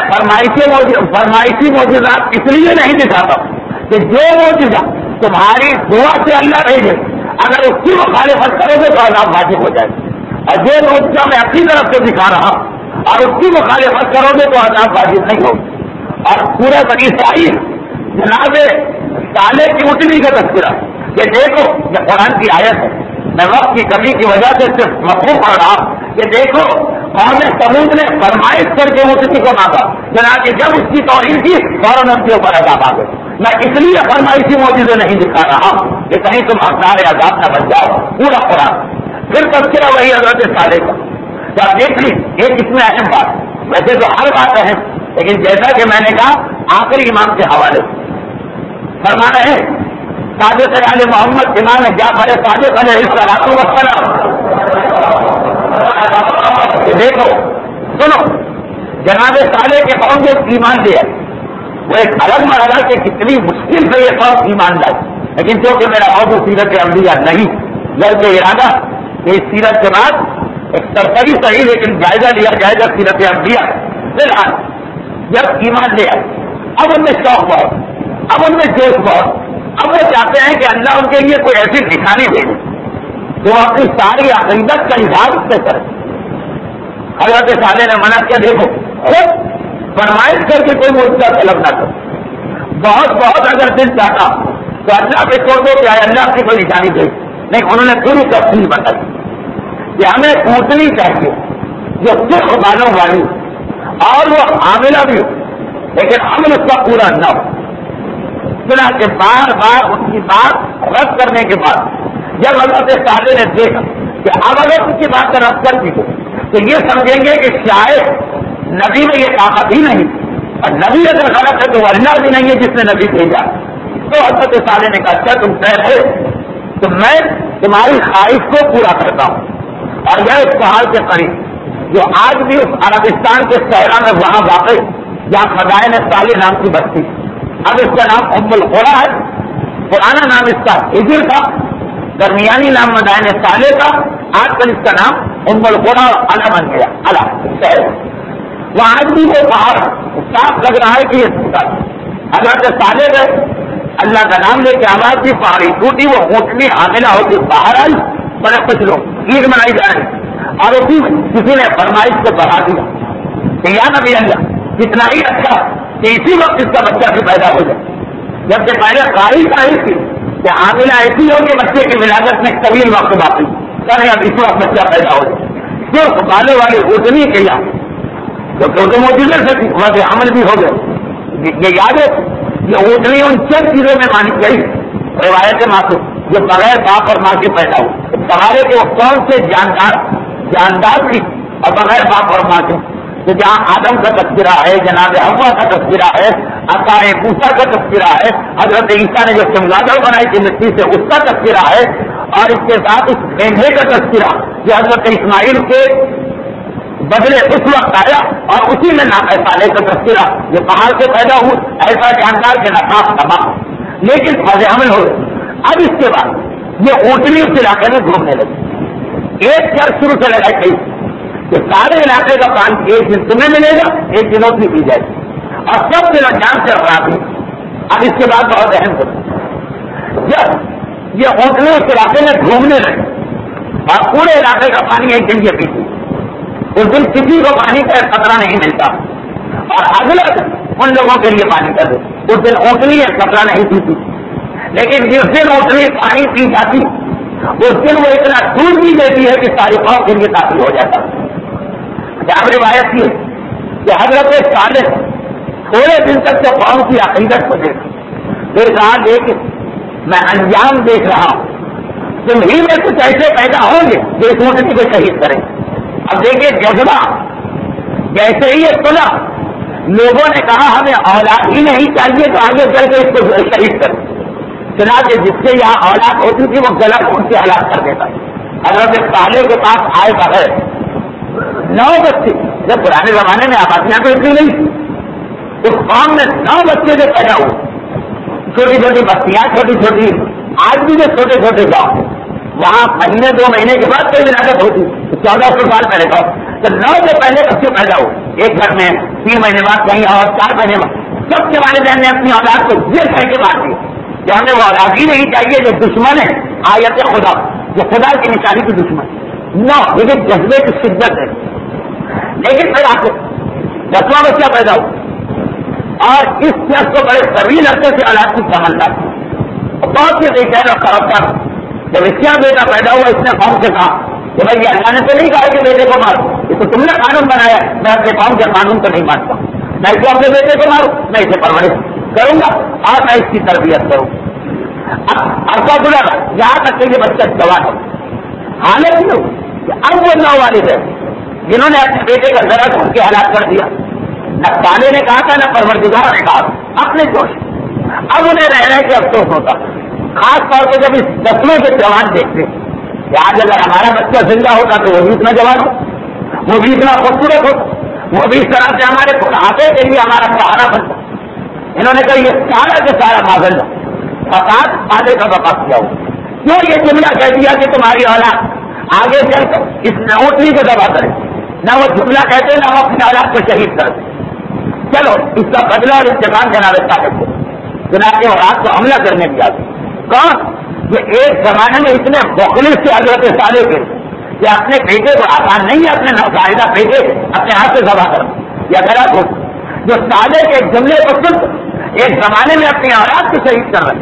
فرمائشی معجزات اس لیے نہیں دکھاتا کہ جو معجزہ تمہاری دعا سے اللہ بھیجے اگر اس کی مخالفت کرو گے تو عذاب واجب ہو جائے گا. اور جو معجزہ میں اپنی طرف سے دکھا رہا ہوں اور اس کی مخالفت کرو گے تو عذاب واجب نہیں ہوگا. اور سورہ بنی اسرائیل جناب صالح کی اونٹنی کا تذکرہ کہ دیکھو یہ قرآن کی آیت ہے. میں وقت کی کمی کی وجہ سے صرف مفہوم پڑھ رہا ہوں کہ دیکھو قوم سمود نے فرمائش کر کے اونٹنی کو مانگا چنانچہ جب اس کی توہین کی فوراً ان کے اوپر عذاب آ گئے. میں اس لیے فرمائشی معجزے نہیں دکھا رہا ہوں کہ کہیں تم حقدار عذاب نہ بن جاؤ. پورا قرآن پھر تذکرہ وہی حضرت صالح کا. تو آپ دیکھ لی ایک اس میں اہم بات ویسے تو ہر بات اہم لیکن جیسا کہ میں نے کہا آخری امام کے حوالے فرما رہے ہیں صادق علی محمد امام جعفر صادق علیہ السلام. دیکھو سنو جناب صالح کے قوم جو ایمان لیا وہ ایک الگ مرحلہ کہ کتنی مشکل سے یہ قوم ایمان لائی. لیکن چونکہ میرا موضوع سیرت انبیاء نہیں بلکہ ارادہ کہ اس سیرت کے بعد ایک سرسری صحیح لیکن جائزہ لیا جائے گا سیرت انبیاء. فی الحال جب ایمان لیا اب ان میں شوق بہت اب ان میں جوش بہت اب وہ چاہتے ہیں کہ اللہ ان کے لیے کوئی ایسی نشانی دے دے جو اپنی ساری عقیدت کا اظہار اس سے کرے. حضرت صالح نے منع کیا دیکھو خود فرمائش کر کے کوئی معجزہ طلب نہ کرو. بہت اگر دل چاہتا تو اللہ پہ چھوڑ دو کہ اللہ کی کوئی نشانی دے. نہیں, انہوں نے پوری تفصیل بتائی کہ ہمیں اونٹنی چاہیے جو صرف بالوں والی اور وہ حاملہ بھی ہو, لیکن حمل اس کا پورا نہ ہو. سنا کہ بار بار اس کی بات رد کرنے کے بعد جب حضرت صالح نے دیکھا کہ اب اگر اس کی بات رد کر دی تو یہ سمجھیں گے کہ شاید نبی میں یہ طاقت ہی نہیں, اور نبی اگر غلط ہے تو وہ اللہ بھی نہیں ہے جس نے نبی بھیجا. تو حضرت صالح نے کہا اچھا تم طے ہو تو میں تمہاری خواہش کو پورا کرتا ہوں. اور میں اس پہاڑ کے قریب جو آج بھی اس عربستان کے صحرا میں وہاں واقع جہاں مدائن صالح نام کی بستی, اب اس کا نام ام القرا ہے, پرانا نام اس کا ہجر تھا, درمیانی نام مدائن صالح کا, آج کل اس کا نام ام القرا اور الا بن گیا, الا شہر. وہ آج بھی وہ پہاڑ صاف لگ رہا ہے کہ یہ حضرت صالح گئے, اللہ کا نام لے کے آواز کی پہاڑی ٹوٹی, وہ اونٹنی حاملہ ہو کے باہر آئی. بڑے کچھ لوگ عید منائی جا رہے ہیں اور اسی میں کسی نے فرمائش کو بڑھا دیا کہ یا نبی اللہ کتنا ہی اچھا کہ اسی وقت اس کا بچہ بھی پیدا ہو جائے, جبکہ پہلے خواہش آئی تھی کہ حاملہ ایسی ہوگی بچے کی ولادت میں طویل وقت باقی کریں, اب اس وقت بچہ پیدا ہو جائے. صرف بالوں والی اونٹنی کے یہاں جو موجودہ سے ویسے عمل بھی ہو گئے. یہ یاد ہے یہ اونٹنی ان چند چیزوں میں مانی گئی روایت معصوم جو بغیر باپ اور ماں کے پیدا ہو. سوارے کے وہ کون سے جاندار تھی اور بغیر باپ اور ماں کے, تو جہاں آدم کا تذکرہ ہے, جناب حوا کا تذکرہ ہے, عطائے موسیٰ کا تذکرہ ہے, حضرت عیسیٰ نے جو چمگادڑ بنائی تھی مٹی سے اس کا تذکرہ ہے, اور اس کے ساتھ اس مینڈے کا تذکرہ جو حضرت اسماعیل کے بدلے اس وقت آیا, اور اسی میں ناقہ صالح کا تذکرہ جو پہاڑ سے پیدا ہوئے ایسا جاندار کے نقاف تباہ, لیکن فض حمل ہو گئے. اب اس کے بعد یہ اونٹنی اس علاقے میں گھومنے لگی. ایک شرط شروع سے لگائی گئی کہ سارے علاقے کا پانی ایک دن تمہیں ملے گا, ایک دنوں کی جائے گی, اور سب دنوں جان سے خراب ہے. اب اس کے بعد بہت اہم ہوتا جب یہ اونٹنی اس علاقے میں گھومنے لگے اور پورے علاقے کا پانی ایک دن کے پیچھے, اس دن کسی کو پانی کا خطرہ نہیں ملتا, اور اگلے دن ان لوگوں کے لیے پانی کا دے. اس دن اونٹنی ایک خطرہ نہیں پیتی, لیکن جس دن اونٹنی پانی پی جاتی اس دن وہ اتنا دودھ بھی دیتی ہے کہ ساری قوم کے لیے کافی ہو جاتا. جب روایت کی کہ حضرت صالح تھوڑے دن تک تو قوم کی عقیدت کو دیکھا, پھر کہا دیکھ میں انجام دیکھ رہا ہوں, تم ہی میں کچھ ایسے پیدا ہوں گے جو اس اونٹنی کو شہید کریں. اب دیکھیے جذبہ جیسے ہی یہ سنا, لوگوں نے کہا ہمیں اولاد ہی نہیں چاہیے تو آگے چل کے اس کو شہید کریں. سنا کہ جس سے یہاں اولاد ہوتی تھی وہ گلا گھونٹ سے ہلاک کر دیتا. حضرت صالح کے پاس آئے بغیر 9 بچے, جب پرانے زمانے میں آبادیاں تو اتنی نہیں تھی, اس قوم میں 9 بچے جو پیدا ہوئے, چھوٹی چھوٹی بستیاں, چھوٹی چھوٹی آج بھی جو چھوٹے چھوٹے گاؤں, وہاں مہینے 2 مہینے کے بعد کوئی ولادت ہوتی, 1400 سال پہلے کا, تو 9 سے پہلے بچے پیدا ہوئے. ایک گھر میں 3 مہینے بعد کہیں اور 4 مہینے بعد, سب کے والدین نے اپنی اولاد کو یہ کہہ کے مار دیا کہ ہمیں وہ اولاد ہی نہیں چاہیے جو دشمن ہے آیت خدا, جو خدا کی نشانی کی دشمن. نو, لیکن جذبے کی شدت ہے. لیکن پھر آپ 10واں بچہ پیدا ہو اور اس شخص کو بڑے طویل عرصے سے اولاد کی تمنا تھی, بہت سے بےچین اور خرابدار. جب اس کا بیٹا پیدا ہوا, اس نے قوم سے کہا کہ بھائی اللہ نے تو نہیں کہا کہ بیٹے کو مارو, یہ تو تم نے قانون بنایا, میں اپنے قوم کے قانون کو نہیں مانتا, میں تو اپنے بیٹے کو ماروں, میں اسے پرورش کروں گا اور میں اس کی تربیت کروں. اب عرصہ گزرا یہاں تک کہ یہ بچہ جوان ہو. حالت یہ ہو کہ اب وہ 9 والد ہیں جنہوں نے اپنے بیٹے کا ذرا ڈھونڈ کے ہلاک کر دیا. نہ صالح نے کہا تھا, نہ پروردگار نے کہا, اپنے جوش. اب انہیں رہ کے افسوس ہوتا, خاص طور پہ جب اس 10ویں کے جوان دیکھتے کہ آج اگر ہمارا بچہ زندہ ہوتا تو وہ بھی اتنا جوان ہو, وہ بھی اتنا خوبصورت ہوتا, وہ بھی اس طرح سے ہمارے آتے کے لیے ہمارا سہارا بنتا. انہوں نے کہا یہ سارا کے سارا معذلہ فساد صالح کا بقا کیا ہو. کیوں یہ جملہ کہہ دیا کہ تمہاری اولاد آگے چل کر اس اونٹنی کو دبا کرے, نہ وہ جملہ کہتے نہ وہ اپنی اولاد کو شہید کرتے. چلو اس کا بدلہ اور انتقام جناب صالح کو, جناب کے اولاد کو حملہ کرنے کی آتی. کون جو ایک زمانے میں اتنے مخلص سے حضرت صالح کے کہ اپنے بیٹے کو آسان نہیں ہے اپنے ناقاعدہ بیٹے اپنے ہاتھ سے ذبح کرنا, یا غلط ہو جو صالح کے جملے کو سن ایک زمانے میں اپنی اولاد کو شہید کر رہے.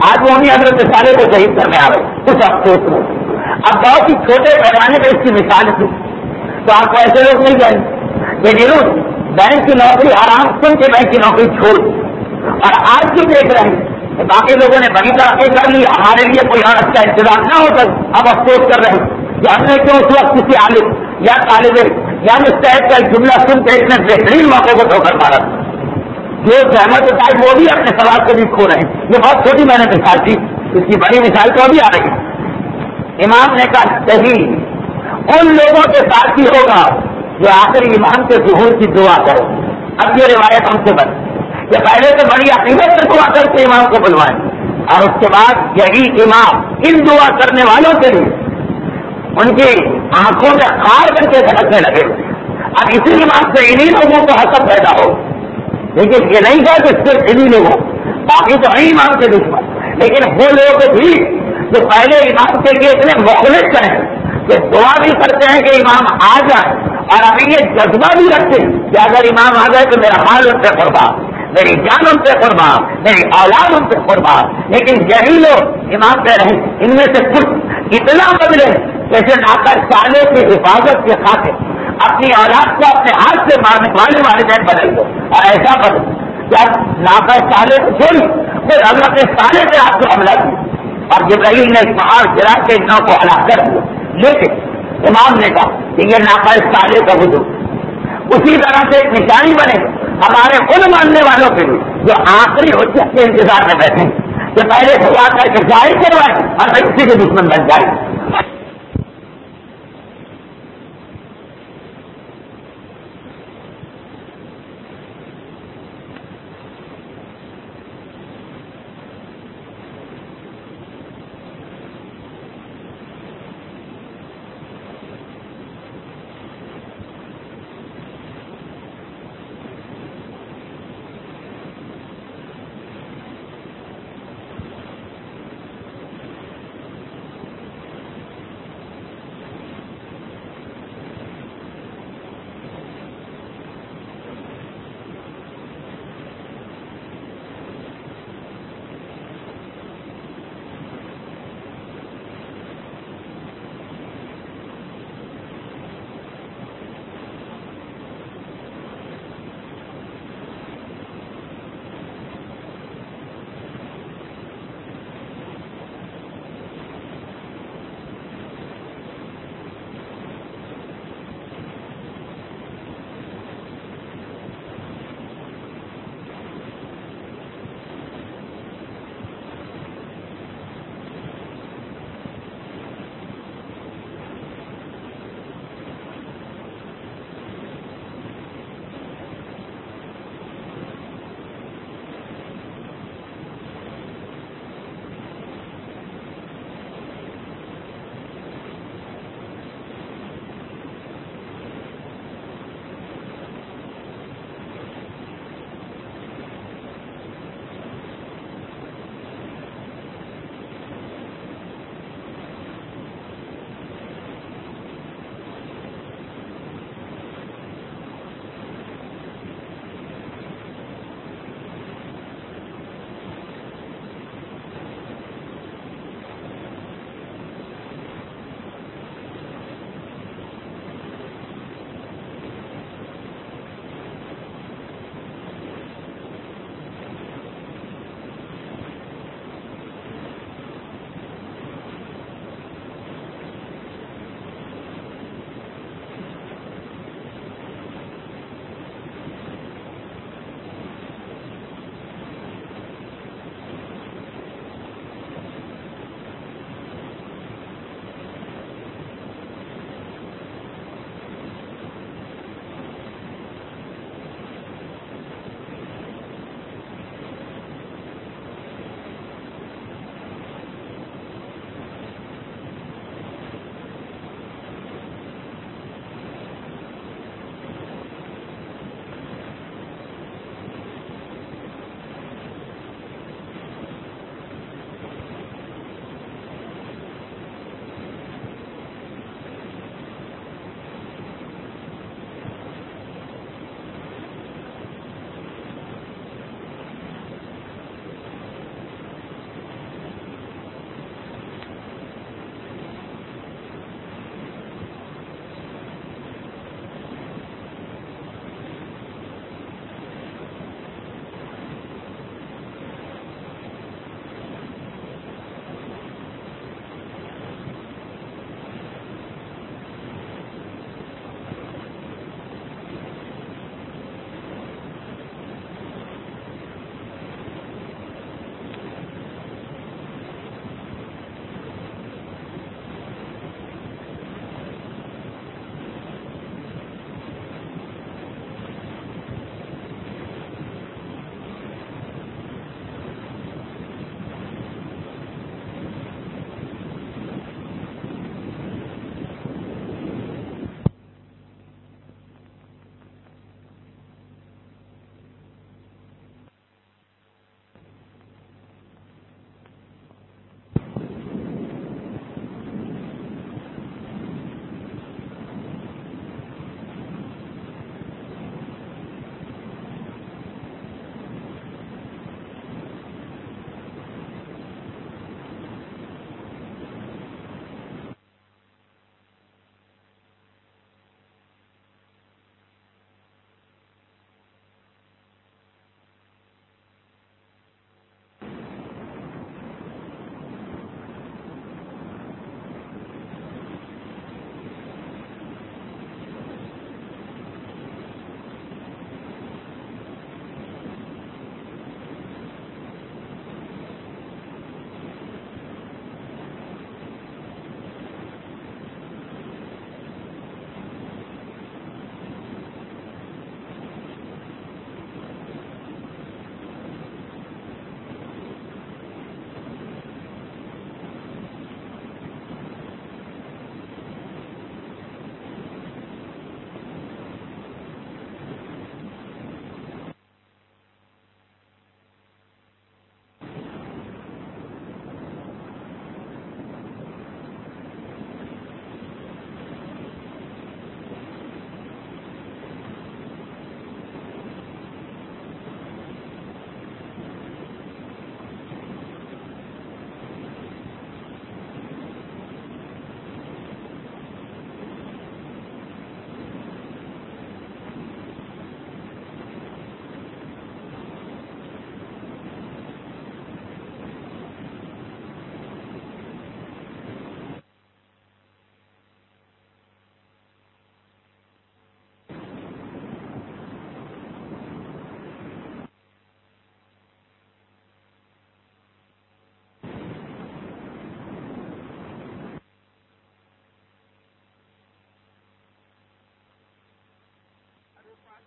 آج وہ بھی حضرت صالح کو شہید کرنے آ رہے کچھ افسوس میں. اب بہت ہی چھوٹے پیمانے پہ اس کی مثال تھی. تو آپ کو ایسے لوگ نہیں جائیں کہ جنہوں بینک کی نوکری آرام سن کے بینک کی نوکری چھوڑ اور آج بھی دیکھ رہے ہیں باقی لوگوں نے بڑی ترقی کر لی, ہمارے لیے کوئی اور اچھا انتظام نہ ہو سکے. اب افسوس کر رہے ہیں کہ ہم نے کیوں اس وقت کسی عالم یا طالب علم یا مستحق کا جملہ سن کے اتنے بہترین موقع کو ٹھوکر مارا. جو سہمت ہوتا ہے وہ بھی اپنے سوال کو بھی کھو رہے ہیں. یہ بہت چھوٹی میں نے مثال تھی, اس کی بڑی مثال تو ابھی آ رہی ہے. امام نے کہا صحیح ان لوگوں کے ساتھ ہی ہوگا جو آخری امام کے ظہور کی دعا کرو. اب یہ روایت ہم سے بن کہ پہلے تو بڑی عقیدت سے دعا کر کے امام کو بلوائیں اور اس کے بعد یہی امام ان دعا کرنے والوں کے لیے ان کی آنکھوں میں خار بن کے دھڑکنے لگے. اب اسی امام سے انہی لوگوں کو حسد پیدا ہو. لیکن یہ نہیں کہا کہ صرف انہی لوگوں, باقی تو ہیں امام کے دشمن, لیکن وہ لوگ بھی جو پہلے امام کے لیے اتنے مخلص ہیں کہ دعا بھی کرتے ہیں کہ امام آ جائے, اور ابھی یہ جذبہ بھی رکھتے ہیں کہ اگر امام آ جائے تو میرا مال ان پہ قربان, میری جان ان پہ قربان, میری اولاد ان پہ قربان. لیکن یہی لوگ امام پہ رہے, ان میں سے کچھ اتنا بدلے جیسے ناقہ صالح کی حفاظت کے خاطر اپنی اولاد کو اپنے ہاتھ سے مارنے والے والدین بدل دو. اور ایسا بدل کیا ناقہ صالح کو چھوڑی پھر حضرت صالح سے آپ کو حملہ کیا اور جبرائیل نے پہاڑ گرا کے ان کو ہلاک کر دیا. لیکن امام نے کہا کہ یہ ناقہ صالح کا وجود اسی طرح سے ایک نشانی بنے ہمارے ان ماننے والوں کے لیے جو آخری حجت کے انتظار میں بیٹھے کہ پہلے دعا کر کے ظاہر کروائے اور پھر کسی کے دشمن بن جائے.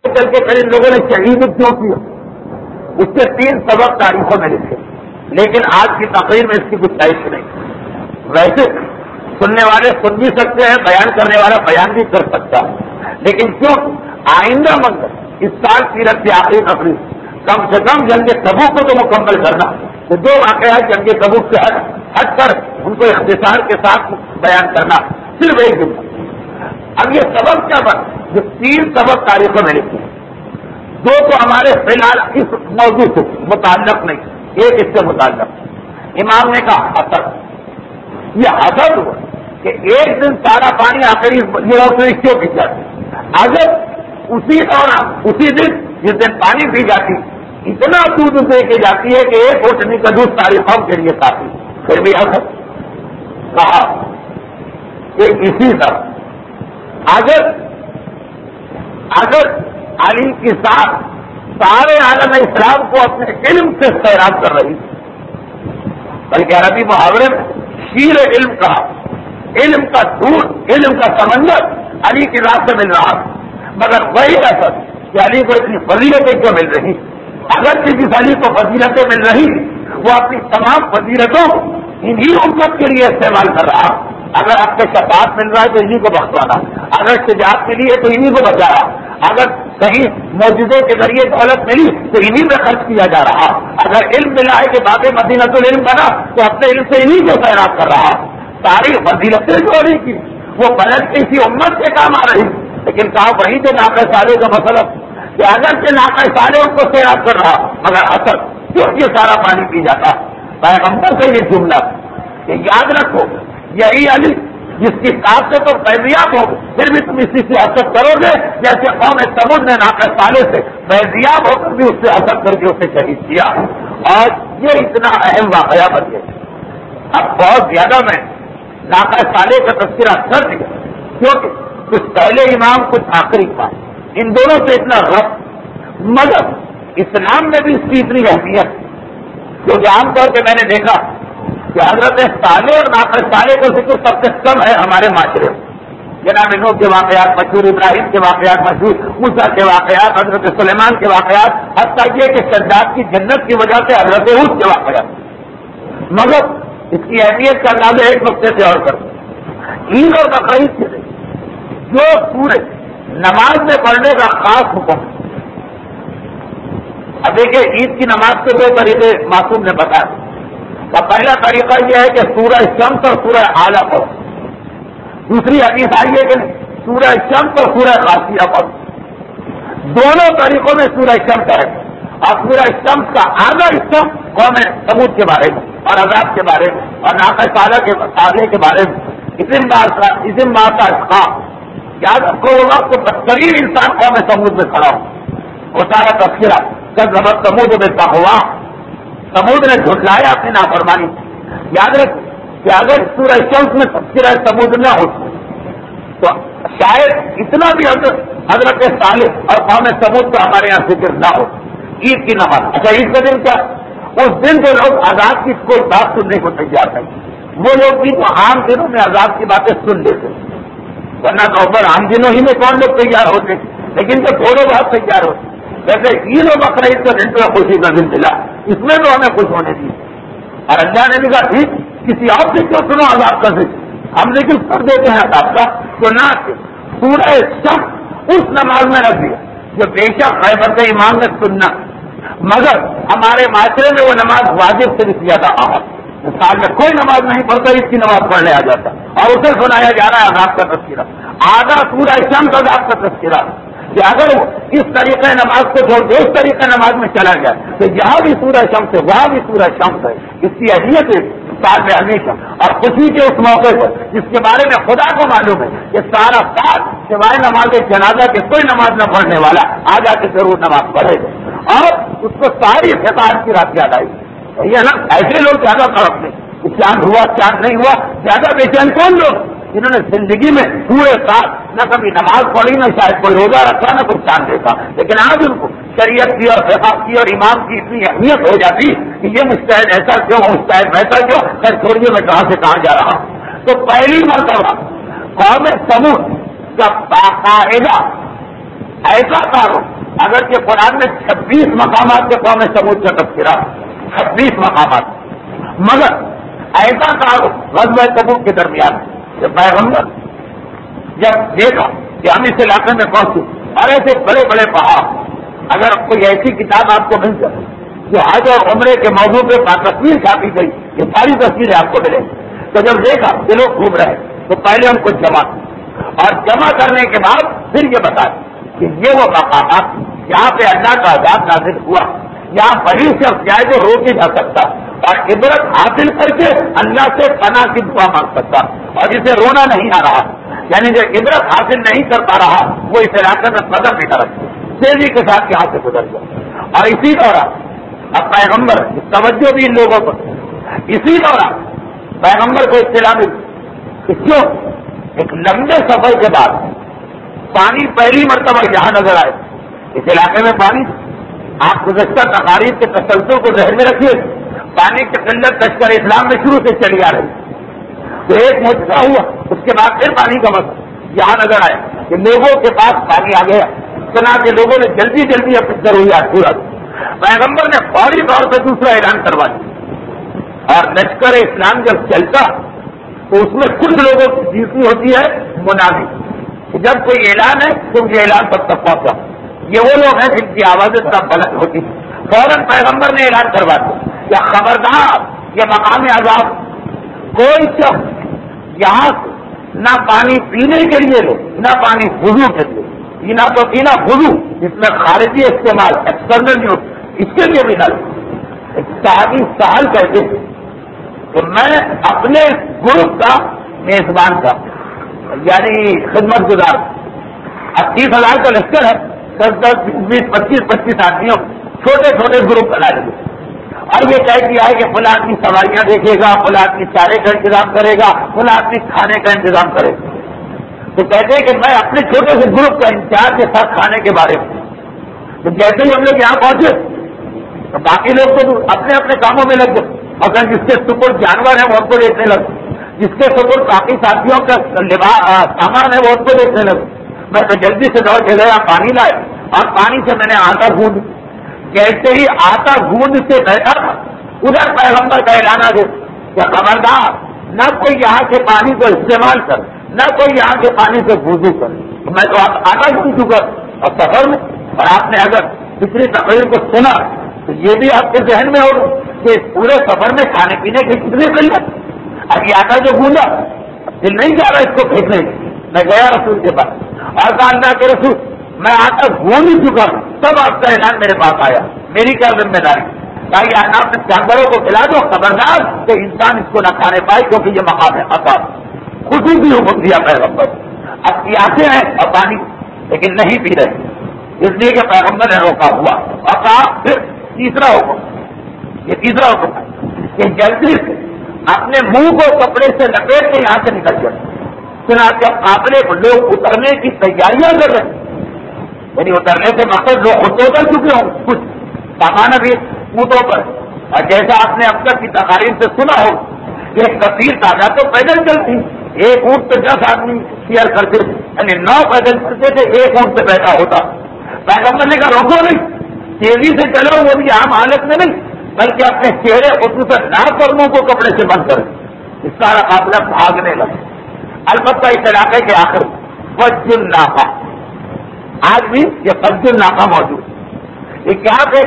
چل کے پھر ان لوگوں نے شہید کیوں کیا، اس کے 3 سبب تاریخوں میں لکھے، لیکن آج کی تقریر میں اس کی گنجائش نہیں۔ ویسے سننے والے سن بھی سکتے ہیں، بیان کرنے والا بیان بھی کر سکتا ہے، لیکن کیوں آئندہ منظر اس سال سیرت کی آخری تقریر کم سے کم جنگ تبوک کو تو مکمل کرنا، تو 2 واقعات جنگ تبوک سے ہٹ کر ان کو اختصار کے ساتھ بیان کرنا، صرف ایک دن۔ اب یہ سبب کیا بن جو 3 سبب تاریخوں میں لکھے، 2 تو ہمارے فی الحال اس موضوع سے متعلق نہیں، ایک اس سے متعلق۔ امام نے کہا حسد، یہ حسد ہوا کہ ایک دن سارا پانی آخری یہ روشنی کیوں پی جاتی، اگر اسی دوران اسی دن جس دن پانی پی جاتی اتنا دودھ دے کے جاتی ہے کہ 1 گھٹنی کا دودھ ساری قوم کے لیے کافی، پھر بھی حسد کہا کہ اسی طرح اگر علی کے ساتھ سارے عالم اسلام کو اپنے علم سے سیراب کر رہی، بلکہ عربی محاورے میں شیر علم کہا، علم کا دودھ، علم کا سمندر علی کی ذات سے مل رہا، مگر وہی حسد کہ علی کو اتنی فضیلتیں کیوں مل رہی، اگر جس علی کو فضیلتیں مل رہی وہ اپنی تمام فضیلتوں انہی امت کے لیے استعمال کر رہا، اگر آپ کو شفاعت مل رہا ہے تو انہی کو بخشوانا، اگر شجاعت ملی ہے تو انہی کو بچانا، اگر کہیں معجزے کے ذریعے دولت ملی تو انہی میں خرچ کیا جا رہا، اگر علم ملا ہے کہ باب مدینۃ العلم بنا تو اپنے علم سے انہی کو سیراب کر رہا، ساری فضیلتیں جوڑی کی وہ بلد کسی امت کے کام آ رہی، لیکن کہا وہی جو ناقہ سالے کا مسئلہ کہ اگر سے ناقہ سالے ان کو سیراب کر رہا مگر اثر کیوں یہ سارا پانی پی جاتا۔ پیغمبر سے یہ جملہ کہ یاد رکھو یہی علی جس کی طاقت تو فیضیاب ہو پھر بھی تم اسی سے حسد کرو گے جیسے قوم سمود نے ناقہ سالے سے فیضیاب ہو کر بھی اس سے حسد کر کے اسے شہید کیا، اور یہ اتنا اہم واقعہ بن گیا۔ اب بہت زیادہ میں ناقہ سالے کا تذکرہ کر دیا کیونکہ کچھ پہلے امام کچھ آخری امام ان دونوں سے اتنا ربط، مگر اسلام میں بھی اس کی اتنی اہمیت، کیونکہ عام طور پہ میں نے دیکھا کہ حضرت صالح اور ناقہ صالح کا ذکر سب سے کم ہے ہمارے معاشرے میں۔ جناب نوح کے واقعات مشہور، ابراہیم کے واقعات مشہور، موسیٰ کے واقعات، حضرت سلیمان کے واقعات، حتیٰ یہ کہ شداد کی جنت کی وجہ سے حضرت ہود کے واقعات، مگر اس کی اہمیت کا اندازہ ایک نقطے سے اور کرتے عید اور بقرعید کے دن جو پورے نماز میں پڑھنے کا خاص حکم۔ اب دیکھیے عید کی نماز کے 2 طریقے معصوم نے بتایا، پہلا طریقہ یہ ہے کہ سورہ شمس اور سورہ اعلیٰ پڑھو، دوسری حدیث آئی ہے کہ سورہ شمس اور سورہ غاشیہ پڑھو، دونوں طریقوں میں سورہ شمس ہے، اور سورہ شمس کا آدھا حصہ قوم سمود کے بارے میں اور عذاب کے بارے میں اور ناقہ صالح کے بارے میں، اسم ماتا یاد رکھو وہ وقت بدترین انسان قوم سمود میں کھڑا ہو، وہ سارا تذکرہ کذبت ثمود بالطغوا، سمود نے جھٹلایا اپنی نافرمانی، یاد رکھ کہ اگر سورہ شمس میں تذکرہ سمود نہ ہو تو شاید اتنا بھی حضرت صالح اور قوم سمود کا ہمارے یہاں ذکر نہ ہو۔ عید کی نماز، اچھا عید کا دن کیا، اس دن جو لوگ عذاب کی کوئی بات سننے کو تیار ہیں وہ لوگ بھی تو عام دنوں میں عذاب کی باتیں سن لیتے، ورنہ تو اوپر عام دنوں ہی میں کون لوگ تیار ہوتے، لیکن جو تھوڑے بہت تیار ہوتے، جیسے عید و بقرعید کا دن تو خوشی کا دن ملا، اس میں تو ہمیں خوش ہونے دی، اور اللہ نے بھی کہا ٹھیک کسی اور سے کیوں سنو عذاب کا ذکر، ہم لیکن کر دیتے ہیں عذاب کا، تو نہ سورہ شمس اس نماز میں رکھ دیا جو بے شک خیبر کے امام نے سننا، مگر ہمارے معاشرے میں وہ نماز واجب سے بھی زیادہ اہم، سال میں کوئی نماز نہیں پڑھتا اس کی نماز پڑھنے آ جاتا اور اسے سنایا جا رہا ہے عذاب کا تذکرہ، آدھا سورہ شمس عذاب کا تذکرہ، کہ اگر اس طریقے نماز کو چھوڑ دے اس طریقے نماز میں چلا گیا تو یہاں بھی سورہ شمس ہے وہاں بھی سورہ شمس ہے، اس کی اہمیت ہے سال میں ہمیشہ، اور خوشی کے اس موقع پر جس کے بارے میں خدا کو معلوم ہے کہ سارا سال سوائے نماز جنازہ کے کوئی نماز نہ پڑھنے والا آ جا کے ضرور نماز پڑھے گا، اور اس کو ساری فطار کی رات یاد آئی، یہ نا ایسے لوگ زیادہ تڑپتے، چاند ہوا چاند نہیں ہوا، زیادہ بے چین کون لوگ جنہوں نے زندگی میں پورے سال نہ کبھی نماز پڑھی نہ شاید کوئی روزہ رکھا نہ کوئی چاند دیکھا، لیکن آج ان کو شریعت کی اور فقہ کی اور امام کی اتنی اہمیت ہو جاتی کہ یہ مستعد ایسا کیوں مستعد ویسا کیوں، خیر چھوڑیے میں کہاں سے کہاں جا رہا ہوں۔ تو پہلی مرتبہ قوم سمود کا باقاعدہ ایسا تعارف اگرچہ قرآن میں 26 مقامات کے قوم سمود کا تذکرہ، 26 مقامات، مگر ایسا کہا غزوہ تبوک کے درمیان کہ پیغمبر جب دیکھا کہ ہم اس علاقے میں پہنچے اور ایسے بڑے بڑے پہاڑ، اگر کوئی ایسی کتاب آپ کو مل جائے جو حج اور عمرے کے موضوع پہ تصویر چھاپی گئی، یہ ساری تصویریں آپ کو ملیں، تو جب دیکھا کہ لوگ گھوم رہے تو پہلے ان کو جمع اور جمع کرنے کے بعد پھر یہ بتا کہ یہ وہ مقامات جہاں پہ اللہ کا عذاب نازل ہوا، یہاں بڑی شخص جائے جو رو کے جا سکتا اور عبرت حاصل کر کے اللہ سے پناہ کی دعا مانگ سکتا، اور جسے رونا نہیں آ رہا، یعنی جو عبرت حاصل نہیں کر پا رہا وہ اس علاقے میں قدم نہیں کر سکتا، تیزی کے ساتھ یہاں سے گزر گیا۔ اور اسی دوران اب پیغمبر توجہ بھی ان لوگوں پر، اسی دوران پیغمبر کو اطلاع ملی کہ کیوں ایک لمبے سفر کے بعد پانی پہلی مرتبہ یہاں نظر آئے، اس علاقے میں پانی، آپ گزشتہ تقاریب کے تسلسل کو ذہن میں رکھیے، پانی کی قلت لشکر اسلام میں شروع سے چلی آ رہی، تو ایک معجزہ ہوا، اس کے بعد پھر پانی کا مسئلہ یہاں نظر آئے کہ لوگوں کے پاس پانی آ گیا، سنا کہ لوگوں نے جلدی جلدی اپنی ضروریات پورا کی۔ پیغمبر نے فوری طور پہ دوسرا اعلان کروا دیا، اور لشکر اسلام جب چلتا تو اس میں کچھ لوگوں کی ڈیوٹی ہوتی ہے منادی، کہ جب کوئی اعلان ہے تو یہ اعلان سب تک پہنچا، یہ وہ لوگ ہیں جن کی آوازیں سب بلند ہوتی، فوراً پیغمبر نے اعلان کروا دیا کہ خبردار یہ مقام عذاب، کوئی شخص یہاں سے نہ پانی پینے کے لیے لو نہ پانی وضو کے لیے، پینا تو پینا وضو جس میں خارجی استعمال ایکسٹرنل یوز، اس کے لیے بھی نہ لو۔ ایک صحابی سوال کرتے کہ میں اپنے گروپ کا میزبان تھا، یعنی خدمت گزار، 30,000 کا لشکر ہے، 10 20 25 آدمیوں چھوٹے چھوٹے گروپ بنا لیے، اور یہ طے کیا ہے کہ فلاں آدمی سواریاں دیکھے گا، فلاں آدمی چارے کا انتظام کرے گا، فلاں آدمی کھانے کا انتظام کرے گا۔ تو کہتے ہیں کہ میں اپنے چھوٹے سے گروپ کا انچارج کے ساتھ کھانے کے بارے میں، تو جیسے ہی ہم لوگ یہاں پہنچے تو باقی لوگ تو اپنے اپنے کاموں میں لگ گئے، اور جس کے سپر جانور ہیں وہ ان کو دیکھنے لگے، جس کے سپر باقی ساتھیوں کا سامان ہے وہ ان کو دیکھنے لگے۔ میں تو جلدی سے دوڑ کے گیا، پانی لائے اور پانی سے میں نے آٹا گوند، جیسے ہی آٹا گوند سے بیٹھا تھا ادھر پیغمبر کا اعلان آ گیا کہ خبردار نہ کوئی یہاں کے پانی کو استعمال کر، نہ کوئی یہاں کے پانی سے وضو کر۔ میں تو آٹا گوند چکا اور سفر میں، اور آپ نے اگر پچھلی تقریر کو سنا تو یہ بھی آپ کے ذہن میں ہوگا کہ پورے سفر میں کھانے پینے کی کتنی قلت، اب یہ آٹا جو گوندا دل نہیں جا رہا اس کو پھینکنے، میں گیا رسول کے پاس اور کہا اللہ کے رسول میں آٹا گوند چکا ہوں، تب آپ کا اعلان میرے پاس آیا، میری کیا ذمہ داری؟ کہا یہ آٹا اپنے جانوروں کو کھلا دو، خبردار کہ انسان اس کو نہ کھانے پائے کیونکہ یہ مقام ہے عذاب۔ خود بھی حکم دیا پیغمبر، اب پیاسے ہیں اور پانی لیکن نہیں پی رہے، اس لیے کہ پیغمبر نے روکا ہوا، اور کہا پھر تیسرا حکم، یہ تیسرا حکم ہے کہ جلدی سے اپنے منہ کو کپڑے سے لپیٹ کے یہاں سے نکل جائے۔ چنانچہ قافلے کو لوگ اترنے کی تیاریاں کر رہے ہیں، یعنی اترنے سے مقصد لوگ خود تو اتر چکے ہوں، کچھ سامان ابھی اونٹوں پر، اور جیسا آپ نے اب تک کی تقاریر سے سنا ہو کہ کثیر تعداد تو پیدل چلتی، ایک اونٹ پہ 10 آدمی شیئر کرتے، یعنی 9 پیدل چلتے تھے، ایک اونٹ پہ بیٹھا ہوتا۔ پیغمبر نے کہا روکو نہیں، تیزی سے چلو، وہ بھی عام حالت میں نہیں بلکہ اپنے چہرے خصوصاً ناک اور منہ کو کپڑے سے بند کرے۔ اس سارا قافلہ بھاگنے لگا، البتہ اس علاقے کے آخر فج الناقہ، آج بھی یہ فج الناقہ موجود، یہ کیا پہ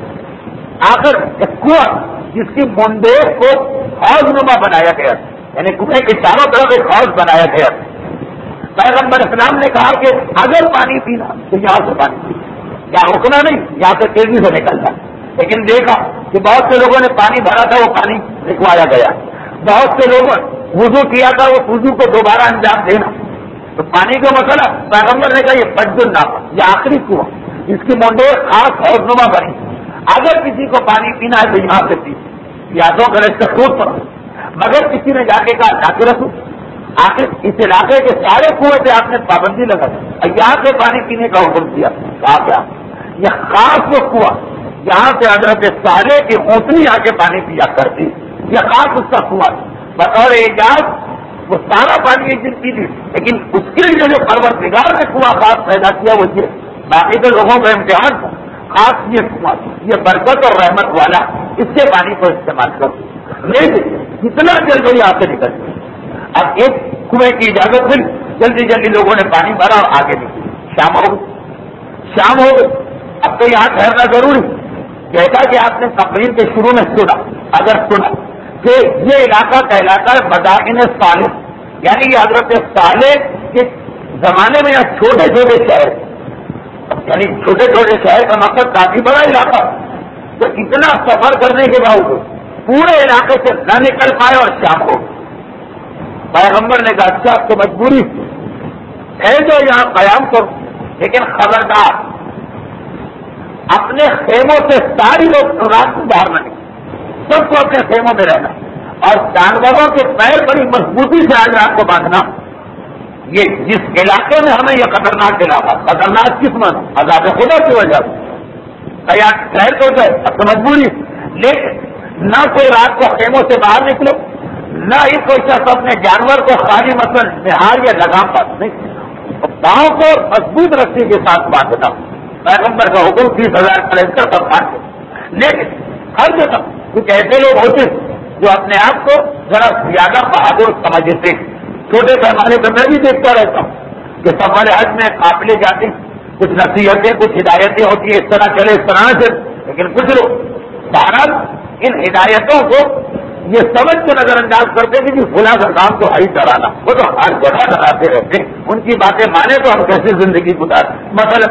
آخر ایک کنواں جس کی مندیش کو حوض نما بنایا گیا، یعنی کنویں کے چاروں طرف ایک حوض بنایا گیا۔ پیغمبر اسلام نے کہا کہ اگر پانی پینا تو یہاں سے پانی پینا، یہاں رکنا نہیں، یہاں سے تیزی سے نکلنا۔ لیکن دیکھا کہ بہت سے لوگوں نے پانی بھرا تھا، وہ پانی رکوایا گیا، بہت سے لوگوں نے وضو کیا تھا، وہ وضو کو دوبارہ انجام دینا، تو پانی کا مسئلہ پیغمبر نے کہا یہ فج الناقہ، یہ آخری کنواں اس کی مونڈے خاص حوض نما بنی، اگر کسی کو پانی پینا ہے تو یہاں سے پی، یادوں کا رشتہ ٹوٹ پڑا۔ مگر کسی نے جا کے کہا اللہ کے رسول آخر اس علاقے کے سارے کنویں پہ آپ نے پابندی لگا دی، یہاں سے پانی پینے کا حکم دیا، کہا کیا یہ خاص وہ کنواں جہاں سے حضرت صالح کی اونٹنی آ کے پانی پیا کرتی، یہ خاص اس کا کنواں بطور اعجاز، وہ سارا پانی ایک دن پی لی، لیکن اس کے لیے جو پروردگار نے کنواں خاص پیدا کیا وہ یہ باقی تو لوگوں کا امتحان تھا، خاص یہ برکت اور رحمت والا، اس سے پانی کو استعمال کرو، لیکن جتنا جلد یہاں سے نکل گئے۔ اب ایک کنویں کی اجازت ملی، جلدی جلدی لوگوں نے پانی بھرا اور آگے نکلی، شام ہو گئی۔ اب تو یہاں ٹھہرنا ضروری، جیسا کہ آپ نے تقریر کے شروع میں سنا، اگر سنا کہ یہ علاقہ کہلاتا ہے مدائن صالح، یعنی یہ حضرت صالح کے زمانے میں یہاں چھوٹے چھوٹے شہر، یعنی چھوٹے چھوٹے شہر کا مقصد کافی بڑا علاقہ، تو اتنا سفر کرنے کے باوجود پورے علاقے سے نہ نکل پائے اور شام ہو گئی۔ پیغمبر نے کہا اچھا اب تو مجبوری ہے جو یہاں قیام کرو، لیکن خبردار اپنے خیموں سے ساری لوگ رات کو باہر نہ نکلیں، سب کو اپنے خیموں میں رہنا، اور جانوروں کے پیر بڑی مضبوطی سے آج رات کو باندھنا۔ یہ جس علاقے میں ہمیں یہ خطرناک علاقہ، خطرناک کس من عذاب خدا کی وجہ سے ٹھہر تو گئے، اب تو مجبوری، لیکن نہ کوئی رات کو خیموں سے باہر نکلو، نہ ہی کوئی شخص اپنے جانور کو خالی مثلاً نہار یا لگام پر نہیں، پاؤں کو مضبوط رسی کے ساتھ باندھنا، پیغمبر کا حکم 30,000 کلنٹر سب باندھے، لیکن ہر جگہ کچھ ایسے لوگ ہوتے جو اپنے آپ کو ذرا زیادہ بہادر سمجھتے، چھوٹے پیمانے پر میں بھی دیکھتا رہتا ہوں کہ سب والے حج میں قافلے جاتے ہیں، کچھ نصیحتیں کچھ ہدایتیں ہوتی ہیں، اس طرح چلے اس طرح سے، لیکن کچھ لوگ بہرحال ان ہدایتوں کو یہ سمجھ کے نظر انداز کرتے کہ جی فلاں کا کام تو ہی ڈرانا، وہ تو ہر جگہ ڈراتے رہتے، ان کی باتیں مانے تو ہم کیسے زندگی گزار۔ مثلا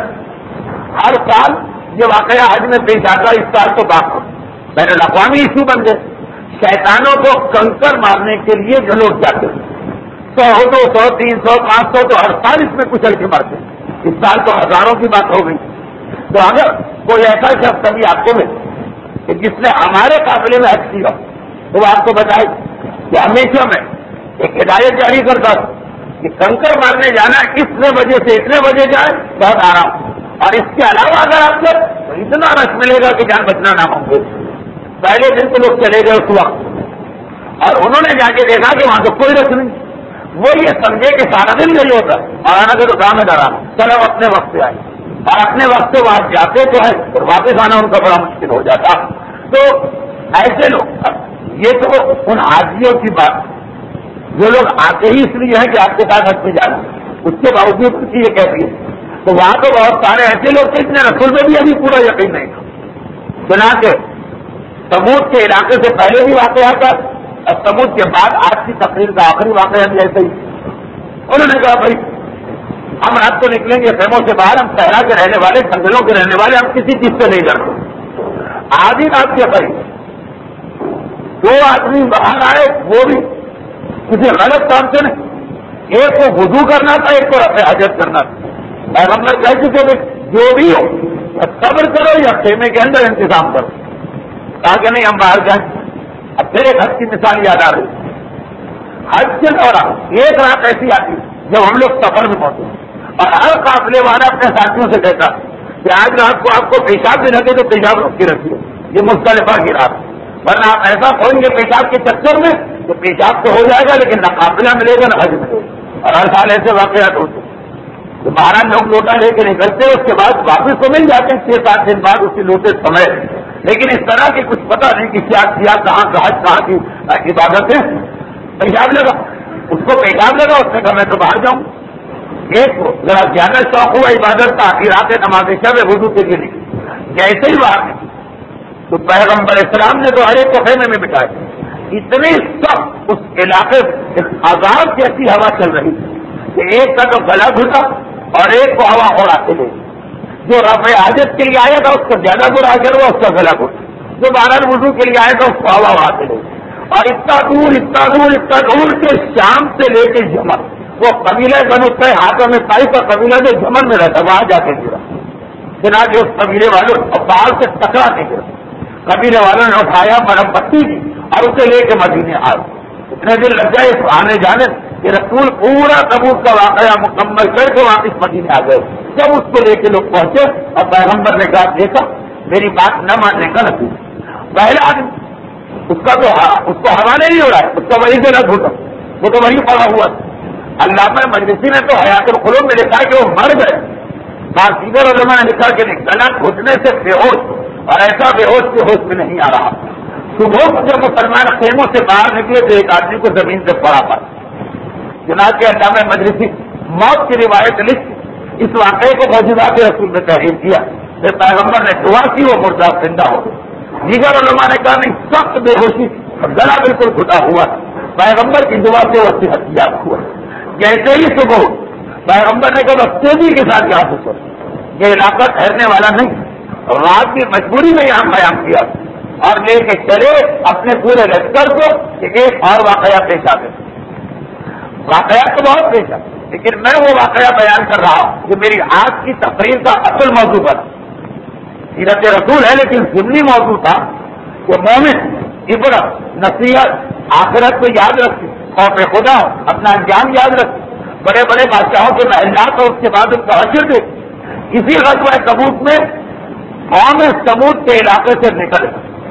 ہر سال یہ واقعہ حج میں پیش آتا، اس سال تو بات بین الاقوامی ایشو بن گئے، شیطانوں کو کنکر مارنے کے لیے جو لوگ جاتے ہیں 100 200 300 500 تو ہر سال اس میں کچل کے مرتے، اس سال تو ہزاروں کی بات ہو گئی۔ تو اگر کوئی ایسا شخص کبھی آپ کو ملے کہ جس نے ہمارے قافلے میں حج کیا تو وہ آپ کو بتائے کہ ہمیشہ میں ایک ہدایت جاری کرتا تھا کہ کنکر مارنے جانا اتنے بجے سے اتنے بجے جائے بہت آرام، اور اس کے علاوہ اگر آپ کو تو اتنا رش ملے گا کہ جان بچنا نہ ممکن۔ پہلے دن تو لوگ چلے گئے اس وقت، اور انہوں نے جا کے دیکھا کہ وہاں تو کوئی رش نہیں، وہ یہ سمجھے کہ سارا دن نہیں ہوتا، اور آنا کہ تو کام ہے ڈرانا، چلو اپنے وقت سے آئے، اور اپنے وقت سے وہاں جاتے تو ہے اور واپس آنا ان کا بڑا مشکل ہو جاتا۔ تو ایسے لوگ، یہ تو ان حاجیوں کی بات، جو لوگ آتے ہی اس لیے ہیں کہ آپ کے ساتھ حج میں جانا، اس کے باوجود اس کی یہ کہتی ہے، تو وہاں تو بہت سارے ایسے لوگ تھے اتنے رسول میں بھی ابھی پورا یقین نہیں تھا، چنانچہ سمود کے علاقے سے پہلے بھی واقعہ تھا اور سمود کے بعد آج کی تقریر کا آخری واقعہ بھی ایسے ہی۔ انہوں نے کہا بھائی ہم رات کو نکلیں گے خیموں سے باہر، ہم صحرا کے رہنے والے، جنگلوں کے رہنے والے، ہم کسی چیز سے نہیں ڈرتے۔ آدھی رات کے قریب 2 آدمی باہر آئے، وہ بھی کسی غلط کام سے نہیں، ایک کو وضو کرنا تھا، ایک کو رفع حاجت کرنا تھا۔ پیغمبر کہہ چکے تھے جو بھی ہو صبر کرو یا خیمے کے اندر انتظام کرو، کہا کہ نہیں ہم باہر جائیں۔ اب پھر ایک حج کی مثال یاد آ رہی، حج کے دوران ایک رات ایسی آتی جب ہم لوگ سفر میں پہنچے اور ہر قافلے والا اپنے ساتھیوں سے کہتا کہ آج رات کو آپ کو پیشاب بھی لگے تو پیشاب روک کے رکھیے، یہ مختلفہ کی رات، ورنہ آپ ایسا کھولیں گے پیشاب کے چکر میں تو پیشاب تو ہو جائے گا لیکن نہ قافلہ ملے گا نہ حج ملے گا، اور ہر سال ایسے واقعات ہوتے تو 12 لوگ لوٹا لے کے نکلتے، اس کے بعد واپس تو مل جاتے ہیں 6-7 دن بعد اسی لوٹے سمے، لیکن اس طرح کی کچھ پتہ نہیں کہ کیا کہاں کا حج کہاں کی عبادتیں۔ پیشاب لگا، اس کو پیشاب لگا، اس نے کہا میں تو باہر جاؤں۔ ایک کو ذرا زیادہ شوق ہوا عبادت کا، رات نماز شب وضو کے لیے جیسے ہی باہر تو پیغمبر اسلام نے تو ہر ایک کو خیمے میں بٹھایا، اتنی سخت اس علاقے عذاب جیسی ہوا چل رہی تھی کہ ایک کا تو گلا گھٹا اور ایک کو ہوا اڑاتے لے، جو رفع حاجت کے لیے آیا تھا اس کو زیادہ برا اثر ہوا، اس کا گلا گھٹا، جو بہرحال وضو کے لیے آیا تھا اس کو ہوا اڑاتے لے، اور اتنا دور کے شام سے لے کے یمن، وہ قبیلہ بنو ہاتھوں میں طائف کا قبیلہ جو یمن میں رہتا وہاں جا کے گرا، چنانچہ اس قبیلے والوں اور باہر سے ٹکرا کے گرا، قبیلے والوں نے اٹھایا، مرہم پٹی کی اور اسے لے کے مدینے آئے۔ اتنے دن لگ گئے اس آنے جانے کہ رسول پورا تبوک کا واقعہ مکمل کر کے واپس مدینے آ گئے۔ جب اس کو لے کے لوگ پہنچے اور پیغمبر نے کہا دیکھا میری بات نہ ماننے کا نتیجہ، پہلا آدمی اس کو ہوا نہیں ہو رہا ہے، اس کا وہی سے نہ گھٹا، وہ تو وہی پڑا ہوا تھا۔ علامہ مجلسی نے تو حیات القلوب میں لکھا ہے کہ وہ مر گئے دیگر علماء نے لکھا کہ نہیں، گلا گھٹنے سے بے ہوش، اور ایسا بے ہوش کہ ہوش میں نہیں آ رہا. صبح کو جب مسلمان خیموں سے باہر نکلے تو ایک آدمی کو زمین سے پڑا پڑا. چنانچہ علامہ مجلسی موت کی روایت لکھ اس واقعے کو معجزات رسول میں تحریر کیا. پھر پیغمبر نے دعا کی، وہ مردہ زندہ ہو گئے. دیگر علماء نے کہا نہیں، سخت بے ہوشی، گلا بالکل گھٹا ہوا، پیغمبر کی دعا سے وہ صحت یاب ہوا. جیسے ہی صبح پیغمبر نے کہا بس تیزی کے ساتھ یہاں سے چلو، یہ علاقہ ٹھہرنے والا نہیں. رات کی مجبوری میں یہاں قیام کیا اور لے کے چلے اپنے پورے لشکر کو کہ ایک اور واقعہ پیش آ گئے. واقعات تو بہت پیش آ، لیکن میں وہ واقعہ بیان کر رہا ہوں جو میری آج کی تقریر کا اصل موضوع بنا. سیرت رسول ہے لیکن ضمنی موضوع تھا کہ مومن عبرت نصیحت آخرت کو یاد رکھے، خوف خدا ہو، اپنا انجام یاد رکھے، بڑے بڑے بادشاہوں کے محلات اور اس کے بعد ان کا حشر دے. اسی غزوہ تبوک میں قوم سمود کے علاقے سے نکلے.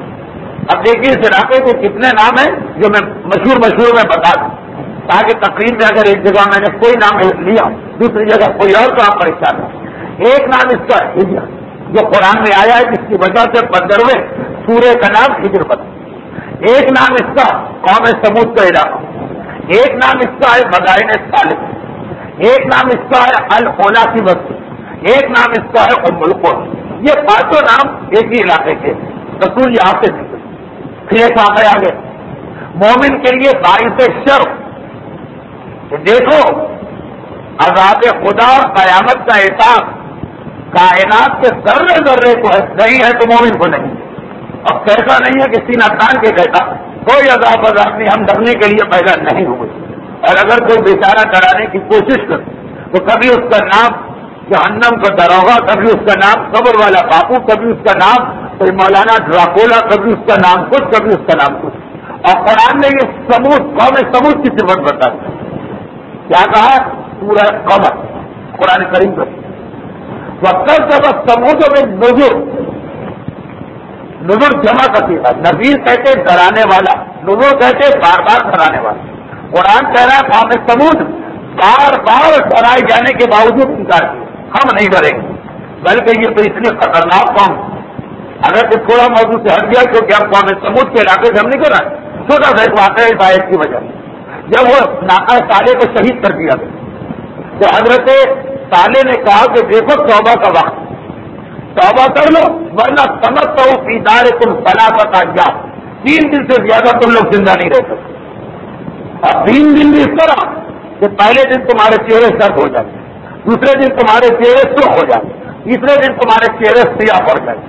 اب دیکھیے اس علاقے کے کتنے نام ہیں جو میں مشہور میں بتا دوں، تاکہ تقریر میں اگر ایک جگہ میں نے کوئی نام لیا دوسری جگہ کوئی اور کام پریشان ہے. ایک نام اس کا ہجر جو قرآن میں آیا ہے، جس کی وجہ سے 15ویں سورہ کا نام ہجر بنا. ایک نام اس کا قوم سمود کا علاقہ، ایک نام اس کا ہے مدائن صالح، ایک نام اس کا ہے الخولا کی بستی، ایک نام اس کا ہے ام القرى. یہ پانچوں نام ایک ہی علاقے کے. رسول یہاں سے نکلے. پھر ایک واقعہ آ گئے مومن کے لیے باعث شرف کہ دیکھو عذاب خدا اور قیامت کا احساس کائنات کے ذرے ذرے کو ہے، نہیں ہے تو مومن کو نہیں. اب کیسا نہیں ہے کہ سینہ تان کے کہتا کوئی عذاب نہیں، ہم ڈرنے کے لیے پیدا نہیں ہوئے. اور اگر کوئی بیچارہ ڈرانے کی کوشش کرے تو کبھی اس کا نام جہنم کا دروغہ، کبھی اس کا نام قبر والا باپو، کبھی اس کا نام کوئی مولانا ڈراکولا، کبھی اس کا نام کچھ، کبھی اس کا نام کچھ. اور قرآن نے یہ سمود قوم سمود کی صفت بتا دی. کیا کہا؟ سورہ قمر قرآن کریم کا وقت جب سمود میں نظر جمع کرتی ہے. نذیر کہتے ڈرانے والا، نظر کہتے بار بار ڈرانے والا. قرآن کہہ رہا ہے قوم سمود بار بار ڈرائے جانے کے باوجود انکار کیا، ہم نہیں ڈریں گے. بلکہ یہ تو اتنی خطرناک قوم، اگر تو تھوڑا موضوع سے ہٹ گیا کیونکہ ہم قوم سمود کے علاقے سے ہم نہیں کر رہے. چھوٹا سا ایک واقعہ اس آیت کی وجہ جب وہ ناقہ صالح کو شہید کر دیا گیا تو حضرت صالح نے کہا کہ دیکھو توبہ کا وقت، توبہ کر لو ورنہ سمجھتا ہوں کہ ادارے تم سلاست آ 3 دن سے زیادہ تم لوگ زندہ نہیں رہ سکتے. اور 3 دن بھی اس طرح کہ پہلے دن تمہارے چہرے سرد ہو جائیں، دوسرے دن تمہارے چہرے سرخ ہو جائیں، تیسرے دن تمہارے چہرے سیاہ پڑ جائیں.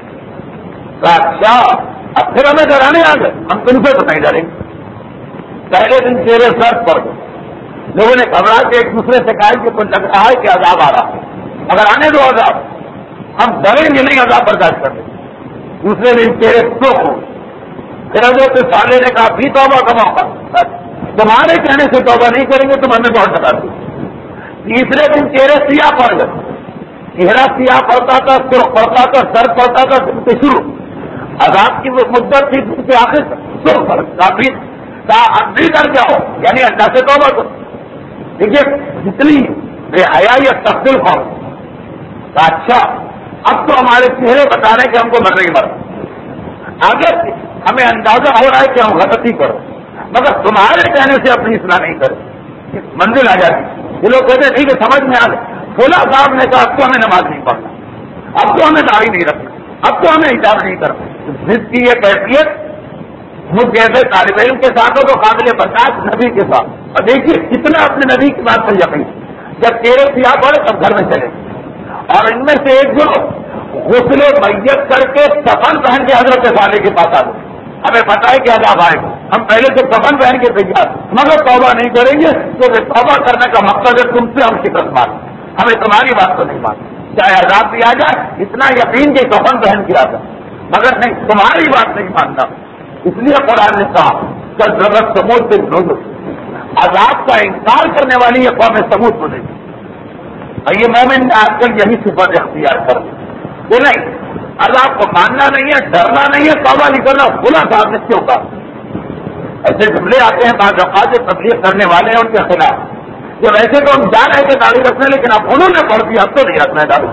اچھا اب پھر ہمیں ڈرانے آ گئے، ہم تم سے تو نہیں ڈریں گے. پہلے دن چہرے سرد پڑ گئے. لوگوں نے گھبرا کے ایک دوسرے سے کہا کہ کچھ لگ رہا ہے کہ عذاب آ رہا ہے، اگر آنے دو عذاب، ہم ڈریں گے نہیں، عذاب برداشت کر لیں. دوسرے دن چہرے سرخ ہو. پھر حضرت صالح نے کہا بھی توبہ کا موقع، تمہارے کہنے سے توبہ نہیں کریں گے، تم ہمیں بہت ڈراتے. تیسرے دن چہرے سیاہ پڑ گئے. چہرہ سیاہ پڑتا تھا، سرخ پڑتا تھا، سر پڑتا تھا، دن سے شروع عذاب کی وہ مدت تھی دن سے آخر سرخ پڑتا اب بھی کر جاؤ، یعنی اللہ سے توبہ کرو. دیکھیے جتنی بے حیا یا تفصیل ہو. اچھا اب تو ہمارے چہرے بتا رہے ہیں کہ ہم کو مرنے کی مرنا، اگر ہمیں اندازہ ہو رہا ہے کہ ہم غلطی کرو، مگر تمہارے کہنے سے اپنی اصلاح نہیں کرے، منزل آ جاتی. یہ لوگ کہتے ہیں ٹھیک ہے سمجھ میں آ گئے. فلاں صاحب نے کہا اب تو ہمیں نماز نہیں پڑھنا، اب تو ہمیں داڑھی نہیں رکھنا، اب تو ہمیں حجاب نہیں کرنا. ضد کی یہ کیفیت مجھ جیسے طالب علم کے ساتھ ہو تو قابل برداشت نبی کے ساتھ. اور دیکھیے کتنا اپنے نبی کی بات پر یقین، جب چہرے سیاہ پڑے تب گھر میں چلے. اور ان میں سے ایک جو غسل میت کر کے کفن پہن کے حضرت صالح کے پاس آ گئے. ہمیں پتا ہے کہ عذاب آئے گا، ہم پہلے سے کفن پہن کے تیار، مگر توبہ نہیں کریں گے کیونکہ توبہ کرنے کا مقصد ہے تم سے ہم شکست مانیں، ہمیں تمہاری بات تو نہیں مانتے. چاہے عذاب بھی آ جائے، اتنا یقین کہ کفن پہن کے آتا، مگر نہیں تمہاری بات نہیں مانتا. اس لیے قرآن نے کہا کہ ضرورت سمود سے نظر عذاب کا انکار کرنے والی یہ قوم سمود کو نہیں. اور یہ مومن آج کل یہی صفت اختیار کر وہ نہیں، عذاب کو ماننا نہیں ہے، ڈرنا نہیں ہے، توبہ نہیں کرنا. بلا صاحب نے کیوں کہا؟ ایسے جملے آتے ہیں بعض اوقات جو تبلیغ کرنے والے ہیں ان کے خلاف جو ویسے تو ہم جان رہے تھے داڑھی رکھنا، لیکن اب انہوں نے پڑھ دیا اب تو نہیں رکھنا ہے داڑھی.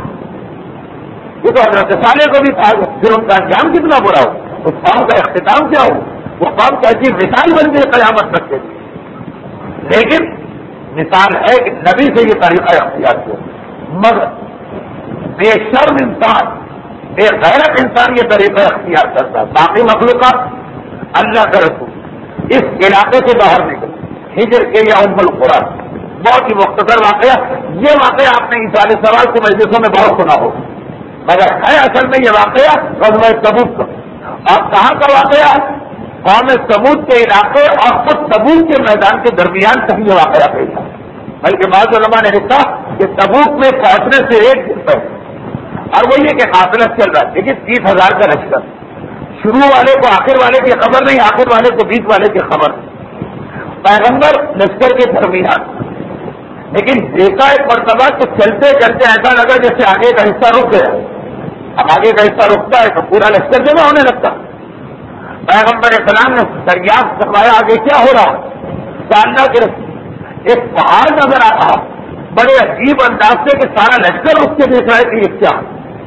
یہ تو حضرت صالح کو بھی تھا، پھر ان کا انجام کتنا برا ہو، اس قوم کا اختتام کیا ہو. وہ قوم کیسی مثال بن گئی قیامت تک کے. لیکن مثال ہے کہ نبی سے یہ طریقہ اختیار کیا، مگر بے شرم انسان، بے غیرت انسان یہ طریقہ اختیار کرتا ہے. باقی مخلوقات اللہ کا رسول اس علاقے سے باہر نکل ہجر کے یا ام القرى، بہت ہی مختصر واقعہ. یہ واقعہ آپ نے عیسیٰ علیہ السلام کی مجلسوں میں بہت سنا ہو، مگر ہے اصل میں یہ واقعہ غزوہ تبوک کا. اور کہاں کا واقعہ؟ قوم سمود کے علاقے اور خود تبوک کے میدان کے درمیان کہیں یہ واقعہ پیش ہے. بلکہ بعض علماء نے لکھا کہ تبوک میں پہنچنے سے ایک دن پہلے، اور وہ یہ کہ قافلہ چل رہا ہے، لیکن 30,000 کا لشکر، شروع والے کو آخر والے کی خبر نہیں، آخر والے کو بیچ والے کی خبر نہیں. پیغمبر لشکر کے درمیان، لیکن دیکھا ایک مرتبہ کہ چلتے چلتے ایسا لگا جیسے آگے کا حصہ رک گیا. اب آگے کا حصہ رکتا ہے تو پورا لشکر جمع ہونے لگتا. پیغمبر اسلام نے دریافت کروایا آگے کیا ہو رہا. جاننا کہ ایک پہاڑ نظر آ رہا بڑے عجیب انداز سے کہ سارا لشکر اس کے دیکھ رہا ہے کہ یہ کیا.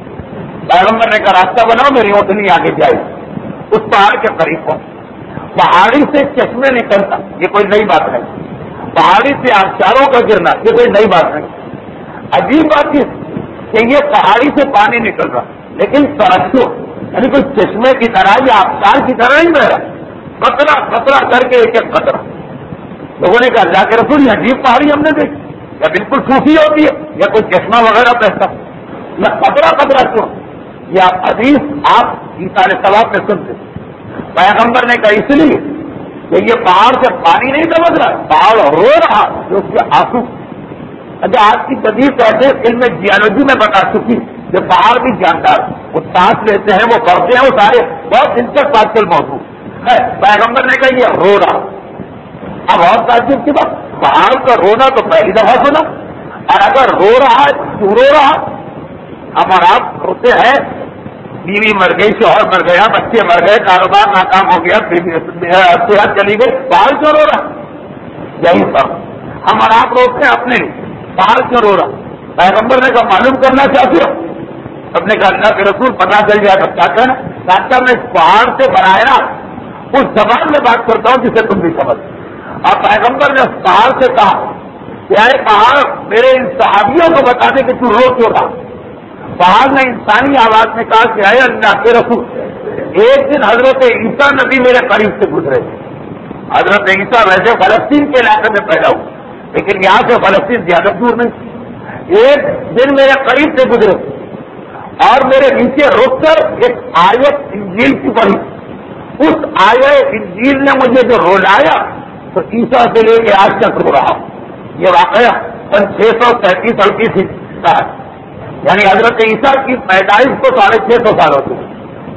پیغمبر نے کہا راستہ بناؤ، میری اونٹنی آگے جائے. اس پہاڑ کے قریب پہنچ، پہاڑی سے چشمے نکلتا، یہ کوئی نئی بات نہیں. پہاڑی سے آبشاروں کا گرنا، یہ کوئی نئی بات نہیں. عجیب بات یہ کہ یہ پہاڑی سے پانی نکل رہا، لیکن سرسو یعنی کوئی چشمے کی طرح یا آبشار کی طرح نہیں بہ رہا، قطرہ قطرہ کر کے ایک ایک قطرہ. لوگوں نے کہا اللہ کے رسول یہ عجیب پہاڑی ہم نے دیکھی، یا بالکل صوفی ہوتی ہے یا کوئی چشمہ وغیرہ بہتا، یا قطرہ قطرہ کیوں. یہ حدیث آپ عیسیٰ علیہ السلام میں سنتے. پیغمبر نے کہا اس لیے کہ یہ پہاڑ سے پانی نہیں سمجھ رہا، پہاڑ رو رہا جو اس کے آنسو. اچھا آج کی جدید کہتے ہیں علم جیولوجی میں بتا چکی کہ پہاڑ بھی جاندار، وہ سانس لیتے ہیں، وہ بڑھتے ہیں، وہ سارے بہت دلچسپ آج کل موضوع ہے. پیغمبر نے کہا یہ رو رہا. اب اور تعجب کی بات، پہاڑ کا رونا تو پہلی دفعہ سنا، اور اگر رو رہا ہے کیوں رو رہا. ہم اور آپ روتے ہیں بیوی مر گئی، شوہر مر گیا، بچے مر گئے، کاروبار ناکام ہو گیا، صحت چلی گئی، پہاڑ کیوں رو رہا. یہی سب ہم اور آپ روتے ہیں اپنے لیے، پہاڑ کیوں رو رہا. پیغمبر نے کہا معلوم کرنا چاہتے ہو. سب نے کہا اللہ کے رسول پتا چل جائے تو کیا کہنا. ڈاکٹر میں اس پہاڑ سے بنایا اس زبان میں بات کرتا ہوں جسے تم بھی سمجھ. اور پیغمبر نے اس پہاڑ سے کہا کہ اے پہاڑ میرے ان صحابیوں کو بتا دے کہ تو رو کیوں رہا. پہاڑ نے انسانی آواز میں کہا کہ اے اللہ کے رسول ایک دن حضرت عیسیٰ نبی میرے قریب سے گزرے تھے. حضرت عیسیٰ ویسے فلسطین کے علاقے میں پیدا ہوئے، لیکن یہاں سے فلسطین زیادہ دور نہیں. ایک دن میرے قریب سے گزرے اور میرے نیچے رک کر ایک آیت انجیل کی پڑھی. اس آیت انجیل نے مجھے جو رولایا تو عیسیٰ سے لے کے آج تک رو رہا. یہ واقعہ 637 کا ہے، یعنی حضرت عیسیٰ کی پیدائش کو 650 سال ہو چکے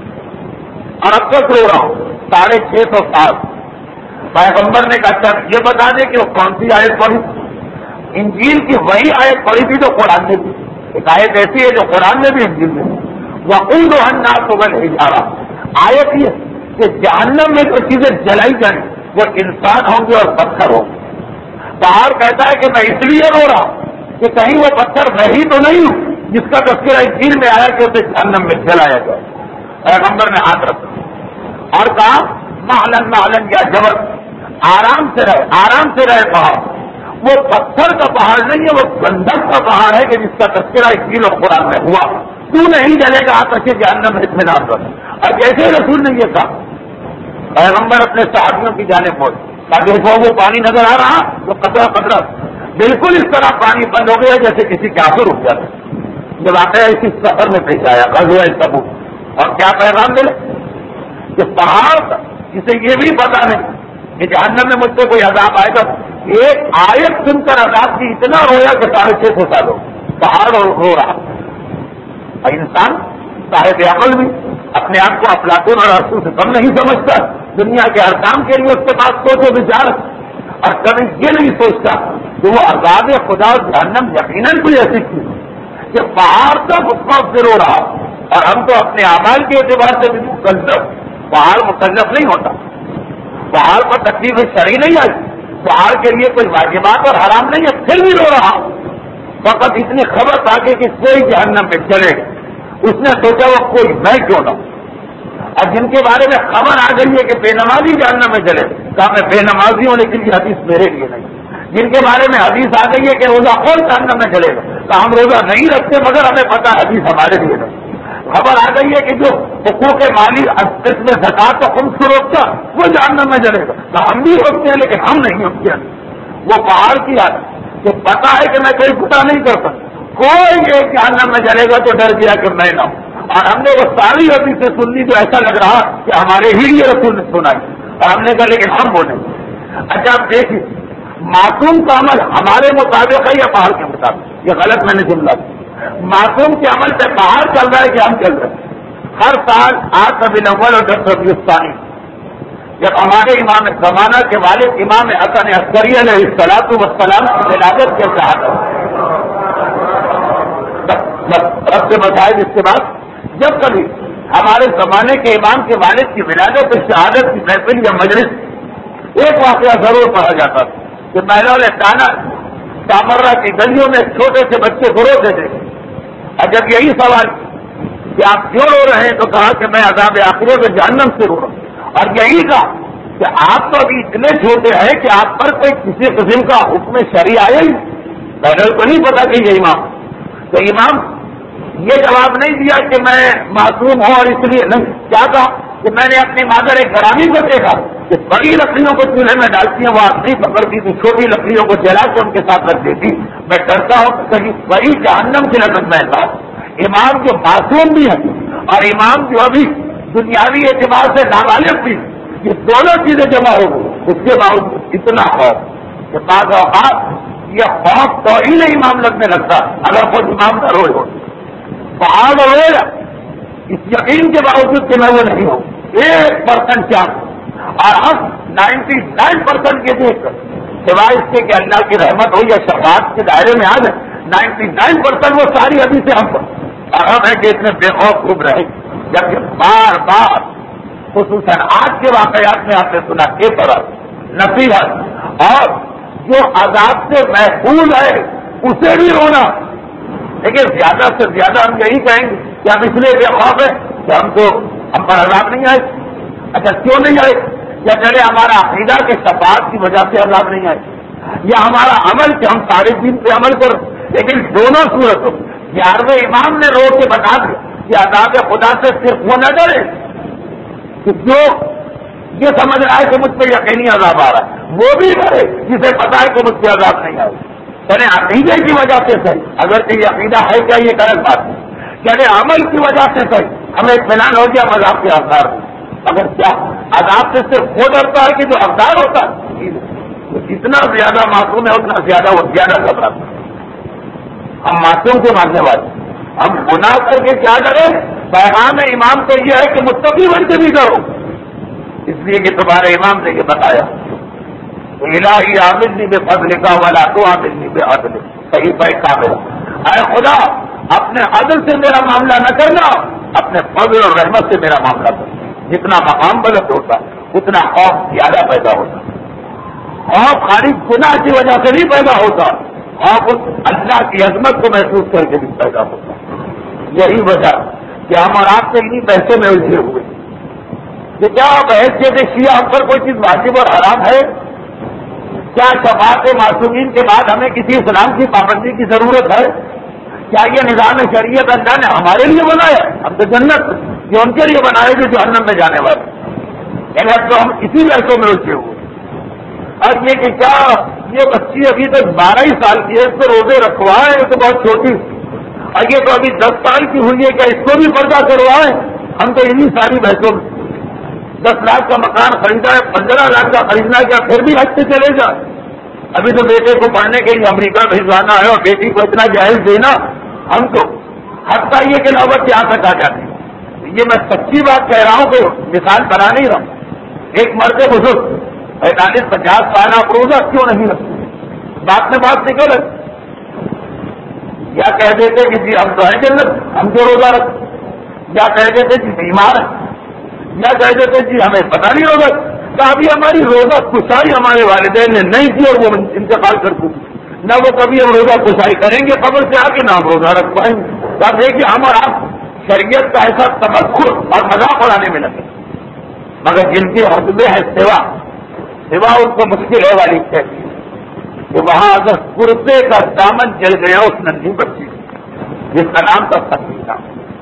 اور اب تک رو رہا ہوں 650 سال. پیغمبر نے کہا اچھا یہ بتا دیں کہ وہ کون سی آیت پڑھی. انجیل کی وہی آیت پڑھی تھی جو قرآن میں تھی. ایک آیت ایسی ہے جو قرآن میں بھی انجیل میں وقودها الناس والحجارہ. آیت یہ کہ جہنم میں جو چیزیں جلائی جائیں وہ انسان ہوں گے اور پتھر ہوں گے. پہاڑ کہتا ہے کہ میں اس لیے رو رہا کہ کہیں وہ پتھر میں ہی تو نہیں ہوں جس کا تذکرہ انجیل میں آیا کہ اسے جہنم میں جلایا جائے. پیغمبر نے ہاتھ رکھا اور کہا معلن معلن یا جبل، آرام سے رہے، آرام سے رہے. پہاڑ وہ پتھر کا پہاڑ نہیں ہے، وہ گندک کا پہاڑ ہے کہ جس کا تذکرہ انجیل اور قرآن میں ہوا. تو نہیں جلے گا آتش جہنم میں اطمینان کر. اور جیسے رسول نے یہ کہا پیغمبر اپنے صحابیوں کی جانب پہنچ کہا دیکھو وہ پانی نظر آ رہا وہ قطرہ قطرہ بالکل اس طرح پانی بند ہو گیا جیسے کسی کے آنسو رک جاتا. یہ واقعہ اسی سفر میں پیش آیا غزوہ تبوک. اور کیا پیغام ملے کہ پہاڑ جسے یہ بھی پتا نہیں کہ جہنم میں مجھ سے کوئی عذاب آئے گا، ایک آیت سن کر عذاب کی اتنا رویا کہ 650 سال ہو پہاڑ رو رہا. اور انسان صاحب عقل بھی اپنے آپ کو افلاطون اور ارسطو سے کم نہیں سمجھتا. دنیا کے ہر کام کے لیے اس کے پاس سوچ و بچار، اور کبھی یہ نہیں سوچتا کہ وہ عذاب خدا اور جہنم یقیناً کوئی ایسی چیز کہ پہاڑ تک اس وقت سے رو رہا. اور ہم تو اپنے اعمال کے اعتبار سے بھی مکلف. پہاڑ مکلف نہیں ہوتا، پہاڑ پر تکلیف شرعی نہیں آئی، پہاڑ کے لیے کوئی واجبات اور حرام نہیں ہے، پھر بھی رو رہا ہوں. فقط اتنی خبر تاکہ کہ کوئی جہنم میں چلے. اس نے سوچا وہ کوئی میں کیوں نہ. اور جن کے بارے میں خبر آ گئی ہے کہ بے نمازی جہنم میں چلے، کہا میں بے نمازی ہوں لیکن یہ حدیث میرے لیے نہیں. جن کے بارے میں حدیث آ گئی ہے کہ روزہ خور جہنم میں چلے گا، کہا ہم روزہ نہیں رکھتے مگر ہمیں پتا حدیث ہمارے لیے نہیں. خبر آ گئی ہے کہ جو حقوق مالی اس میں زکات و خمس کو روکتا وہ جہنم میں چلے گا، کہا ہم بھی روکتے ہیں لیکن ہم نہیں روکتے. وہ پہاڑ کی یاد کہ پتا ہے کہ میں کوئی گناہ نہیں کرتا، کوئی ایک جہنم میں چلے گا تو ڈر گیا کہ میں نہ ہوں. اور ہم نے وہ ساری حدیثیں سن لی تو ایسا لگ رہا کہ ہمارے ہی لیے رسول نے سنائی. اور ہم نے کہا لیکن ہم بولیں. اچھا آپ دیکھیے معصوم کا عمل ہمارے مطابق ہے یا پہاڑ کے مطابق؟ یہ غلط میں نے جملہ دیا. معصوم کے عمل پہ پہاڑ چل رہا ہے کہ ہم چل رہے ہیں؟ ہر سال 8 ربیع الاول اور 10 ربیع الثانی جب ہمارے امام زمانہ کے والد امام حسن عسکری علیہ الصلوۃ والسلام کی ولادت کے شہادت رب سے بتائے. اس کے بعد جب کبھی ہمارے زمانے کے امام کے والد کی ولادت شہادت کی محفل یا مجلس ایک واقعہ ضرور پڑھا جاتا تھا کہ محلول تانا تامرہ کی گلیوں میں چھوٹے سے بچے کو روتے تھے. اور جب یہی سوال کہ آپ کیوں رو رہے ہیں تو کہا کہ میں عذاب آخرت کے جہنم سے رو رہا ہوں. اور یہی کہا کہ آپ تو ابھی اتنے چھوٹے ہیں کہ آپ پر کوئی کسی قسم کا حکم شرعی آیا ہی پہلے تو نہیں پتا کہ یہ امام. تو امام یہ جواب نہیں دیا کہ میں معصوم ہوں اور اس لیے نہیں. کیا کہا کہ میں نے اپنی مادر ایک گرامی کو دیکھا کہ بڑی لکڑیوں کو چولہے میں ڈالتی ہیں وہ آپ نہیں پکڑتی تو چھوٹی لکڑیوں کو جلا کے ان کے ساتھ رکھ دیتی. میں ڈرتا ہوں کہ کہیں بڑی جہنم کی لگت میں تھا. امام جو معصوم بھی ہے اور امام جو ابھی دنیاوی اعتبار سے نابالغ بھی، یہ دونوں چیزیں جمع ہو گئی. اس کے باوجود اتنا خوف کہ بعض اوقات یہ خوف تو ہی نہیں امام لگنے لگتا اگر خود امام کا روز ہو. پہاڑ ہوئے اس یقین کے باوجود کہ میں وہ نہیں ہوں 1% چانس اور ہم 99% کے دیکھ کر سوائے اس کے کہ اللہ کی رحمت ہو یا شفاعت کے دائرے میں آ جائے 99% وہ ساری حدیثیں ہم پر اور ہم ہیں کہ اتنے بے خوف خوب رہے. جبکہ بار بار خصوصاً آج کے واقعات میں آپ نے سنا کہ طرح نصیحت اور جو عذاب سے محفوظ ہے اسے بھی رونا. لیکن زیادہ سے زیادہ ہم یہی کہیں گے کہ ہم اس لیے بے خوف ہے کہ ہم پر عذاب نہیں آئے. اچھا کیوں نہیں آئے؟ یا چلے ہمارا عقیدہ کے شفاعت کی وجہ سے عذاب نہیں آئے یا ہمارا عمل کہ ہم سارے دین پہ عمل کرو. لیکن دونوں صورتوں 11ویں امام نے رو کے بتا دیا کہ عذاب خدا سے صرف وہ نہ ڈرے کہ جو یہ سمجھ رہا ہے کہ مجھ پہ یقینی عذاب آ رہا ہے، وہ بھی ڈرے جسے پتا ہے کہ مجھ پہ عذاب نہیں آئے. چلے عقیدے کی وجہ سے صحیح، اگر کہ یہ عقیدہ ہے کیا یہ غلط بات ہے. چلے عمل کی وجہ سے صحیح، ہمیں اطمینان ہو گیا عذاب کے حقدار. اگر کیا عذاب سے صرف وہ ڈرتا ہے کہ جو حقدار ہوتا ہے، جتنا زیادہ معصوم ہے اتنا زیادہ وہ زیادہ گھبراتا ہے. ہم معصوم کے ماننے والے ہم گناہ کر کے کیا ڈرے؟ پیغام امام تو یہ ہے کہ متقی بن کے بھی ڈرو. اس لیے کہ تمہارے امام نے یہ بتایا الہی عاملنی بے فضل کا والا تو عاملنی بے عدل صحیح پہ کامل. اے خدا اپنے عدل سے میرا معاملہ نہ کرنا، اپنے فضل اور رحمت سے میرا معاملہ کرنا. جتنا مقام بلند ہوتا اتنا خوف زیادہ پیدا ہوتا. خوف خارج گناہ کی وجہ سے نہیں پیدا ہوتا، خوف اللہ کی عظمت کو محسوس کر کے بھی پیدا ہوتا. یہی وجہ کہ ہم اور آپ سے انہیں بحثوں میں الجھے ہوئے کہ کیا بحث کے شیعہ ہم پر کوئی چیز واجب اور حرام ہے؟ کیا شفاعت معصومین کے بعد ہمیں کسی اسلام کی پابندی کی ضرورت ہے؟ کیا یہ نظام شریعت اللہ نے ہمارے لیے بنایا؟ ہم تو جنت یہ ان کے لیے بنائے جو جہنم میں جانے والے. یعنی اب تو ہم اسی بحثوں میں الجھے ہوئے. اور یہ کہ کیا یہ بچی ابھی تک 12 ہی سال کی ہے، اس کو روزے رکھوائے یہ تو بہت چھوٹی، اور یہ تو ابھی 10 سال کی ہوئی ہے، کیا اس کو بھی پردہ کروائے؟ ہم تو انہیں ساری بحثوں میں 10 لاکھ کا مکان خریدا ہے، 15 لاکھ کا خریدنا کیا پھر بھی حج سے چلے جا؟ ابھی تو بیٹے کو پڑھنے کے لیے امریکہ بھیجوانا ہے اور بیٹی کو اتنا جہیز دینا، ہم تو حتیٰ یہ کہ نوبت یہاں تک آ جاتی. یہ میں سچی بات کہہ رہا ہوں کہ مثال بنا نہیں رہا ہوں. ایک مرد بزرگ 45-50 سال آپ روزہ کیوں نہیں رکھتے؟ بات میں بات نکل یا کہہ دیتے کہ جی ہم تو ہیں جنت ہم جو روزہ رکھتے، یا کہہ دیتے جی بیمار ہیں، یا کہہ دیتے جی ہمیں پتہ نہیں ہوگا. کبھی ہماری روزہ کشائی ہمارے والدین نے نہیں کی اور وہ انتقال کر چکی، نہ وہ کبھی ہم روزہ کشائی کریں گے قبر سے آ کے، نہ ہم روزہ رکھ پائیں گے۔ اب دیکھیے ہم اور آپ شریعت کا ایسا تبخر اور مذاق اڑانے میں لگے، مگر جن کی حدیں ہے سوا ان کو مشکل ہے والی کہتی ہے کہ وہاں اگر کرتے کا دامن جل گیا اس ننھی بچی جس کا نام تھا سکینہ،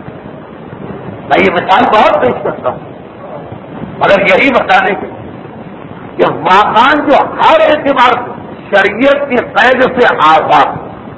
میں یہ مثال بہت پیش کرتا ہوں مگر یہی بتانے کے کہ واقعان جو ہر اعتبار سے شریعت کی قید سے آزاد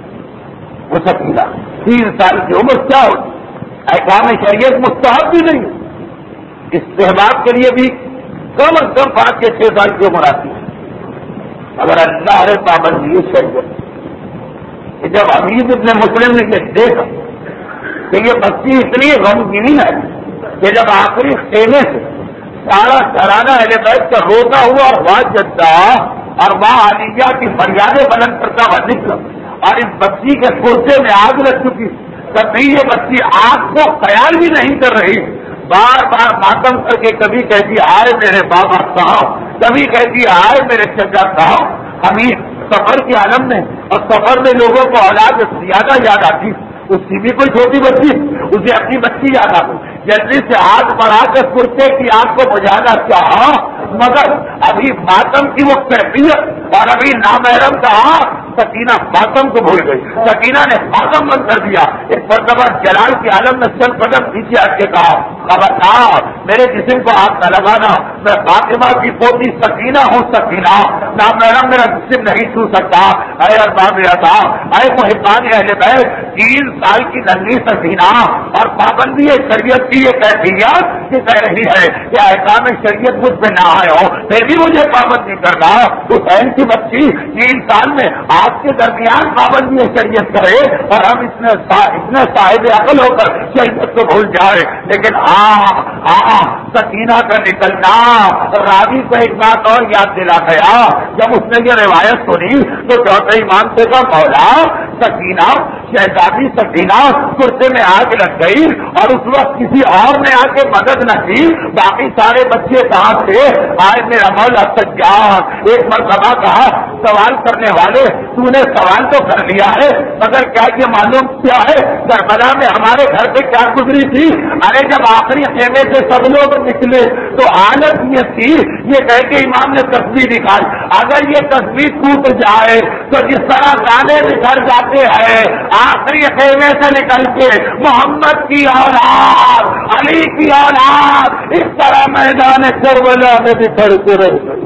وہ سکینہ 3 سال کی عمر کیا ہوتی، احکام شریعت مستحب بھی نہیں ہے، استحباب کے لیے بھی کم از کم 5 یا 6 سال کی عمر آتی ہے، اگر اللہ نے پابندی شریعت کہ جب حمید ابن مسلم نے یہ دیکھا کہ یہ بچی اتنی غمگین ہے کہ جب آخری خیمے سے سارا گھرانہ اہل بیت کا روتا ہوا اور وہاں جدہ اور وہاں علیہ کی فریادیں بلند کرتا ہوا نکلا اور اس بچی کے کرتے میں آگ لگ چکی، کبھی یہ بچی آگ کو خیال بھی نہیں کر رہی، بار بار ماتم کر کے کبھی کہتی آئے میرے بابا صاحب، کبھی کہتی آئے میرے چچا صاحب۔ حمید سفر کے عالم میں اور سفر میں لوگوں کو اولاد زیادہ یاد آتی، اس کی بھی کوئی چھوٹی بچی اسے اپنی بچی یاد آ گئی، جلدی سے ہاتھ بڑھا کر کرتے کی آگ کو بجھانا چاہا مگر ابھی ماتم کی وہ کیفیت اور ابھی نامحرم کا سکینہ ماتم کو بھول گئی، سکینہ نے ماتم بند کر دیا، ایک مرتبہ جلال کے عالم میں چل قدم پیچھے ہٹ کے کہا خبردار میرے جسم کو ہاتھ نہ لگانا، میں فاطمہ کی پوتی سکینہ ہوں، سکینہ نامحرم میرا جسم نہیں چھو سکتا، اے ارباب عطا اے محبان اہل بیت 3 سال کی ننھی سکینہ اور پابندی شریعت کی یہ کیفیت کہ کہہ رہی ہے کہ احکام شریعت مجھ پہ نہ آئے ہو پھر بھی مجھے پابندی کرنا، حسین کی بچی 3 سال میں آپ کے درمیان پابندی شریعت کرے اور ہم اتنے صاحب عقل ہو کر شریعت کو بھول جائے۔ لیکن سکینہ کا نکلنا راوی کو ایک بات اور یاد دلا گیا، جب اس نے یہ روایت سنی تو چوتھے امام سے کہا مولا سکینہ شہزادی سکینہ کرتے میں آگ لگ گئی اور اس وقت کسی اور نے آ کے مدد نہ کی، باقی سارے بچے کہاں تھے؟ آج میرا مولا سجاد ایک مرتبہ کہا سوال کرنے والے تو نے سوال تو کر لیا ہے مگر کیا یہ معلوم کیا ہے کربلا میں ہمارے گھر پہ کیا گزری تھی؟ ارے جب آخری خیمے سے سب لوگ نکلے تو حالت یہ تھی، یہ کہہ کے امام نے تصویر دکھائی اگر یہ تصویر ٹوٹ جائے تو جس طرح گانے بکھر جاتے ہیں آخری خیمے سے نکل کے محمد کی اولاد علی کی اولاد اس طرح میدان کربلا میں بکھر کے رہ گئی۔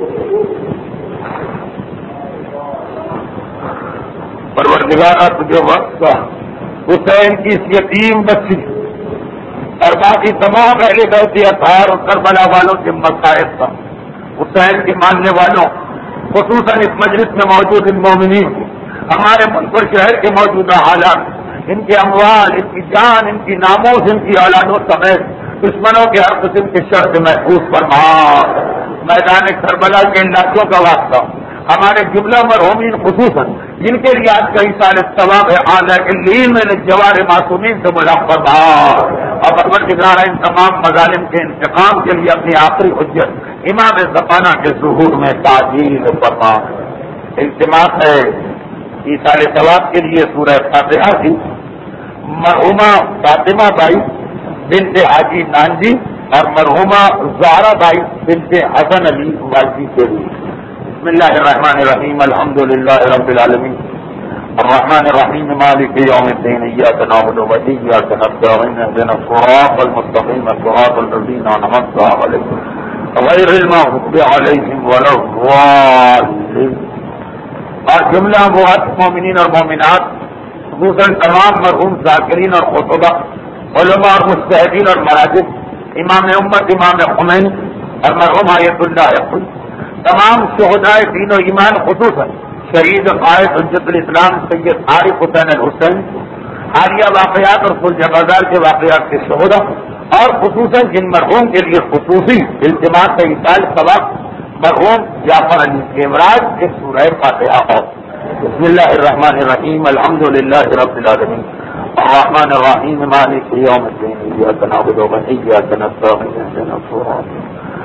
پروردگارہ تجھے وقت کا حسین کی اس یتیم بچی اور باقی تمام اہل بیت اطہار اور کربلا والوں کے مسائل کا حسین کے ماننے والوں خصوصاً اس مجلس میں موجود ان مومنین ہمارے ملک اور شہر کے موجودہ حالات ان کے اموال ان کی جان ان کی ناموس ان کی اولادوں سمیت دشمنوں کے ہر قسم کے شر سے محفوظ فرما۔ میدان کربلا کے ان لاٹھوں کا واسطہ ہمارے جملہ مرحومین خصوصاً جن کے لیے آج کئی سال ثواب ہے اعلیٰ علیم میں جوار معصومین سے ملاق فرما اور پروردگار ان تمام مظالم کے انتقام کے لیے اپنی آخری حجت امام زمانہ کے ظہور میں تعجیل فرما۔ التماس ہے ایصال ثواب کے لیے سورہ فاتحہ کی مرحومہ فاطمہ بائی بنت حاجی نانجی اور مرحومہ زہرا بائی بنت حسن علی واجی کے لیے۔ بسم اللہ الرحمن الرحیم الحمد للہ رب العالمین الرحمن الرحیم مالک یوم الدین ایاک نعبد و ایاک نستعین اهدنا الصراط المستقیم صراط الذین انعمت علیہم غیر المغضوب علیہم ولا الضالین۔ اور جملہ مومنین اور مومنات خصوصاً تمام مرحوم ذاکرین اور خطبہ علماء اور مجتہدین اور مراجد امام امت امام خمینی اور مرحوم آیت اللہ تمام شہدائے دین و ایمان خصوصاً شہید قائد حجت الاسلام سید عارف حسین الحسین حالیہ واقعات اور سلجھ بازار کے واقعات کے شہدا اور خصوصاً جن مرحوم کے لیے خصوصی التماس کا ایصال ثواب مرحوم جعفر علی کیمراج کے سورہ فاتحہ ہو۔ بسم اللہ الرحمن الرحیم الحمد للہ رب العالمین الرحمن الرحیم مالک یوم الدین ایاک نعبد و ایاک نستعین اهدنا الصراط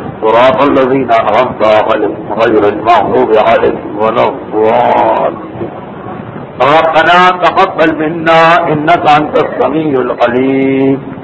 صراط الذين أنعمت عليهم غير المغضوب عليهم ولا الضالين. ربنا تقبل منا إنك أنت السميع العليم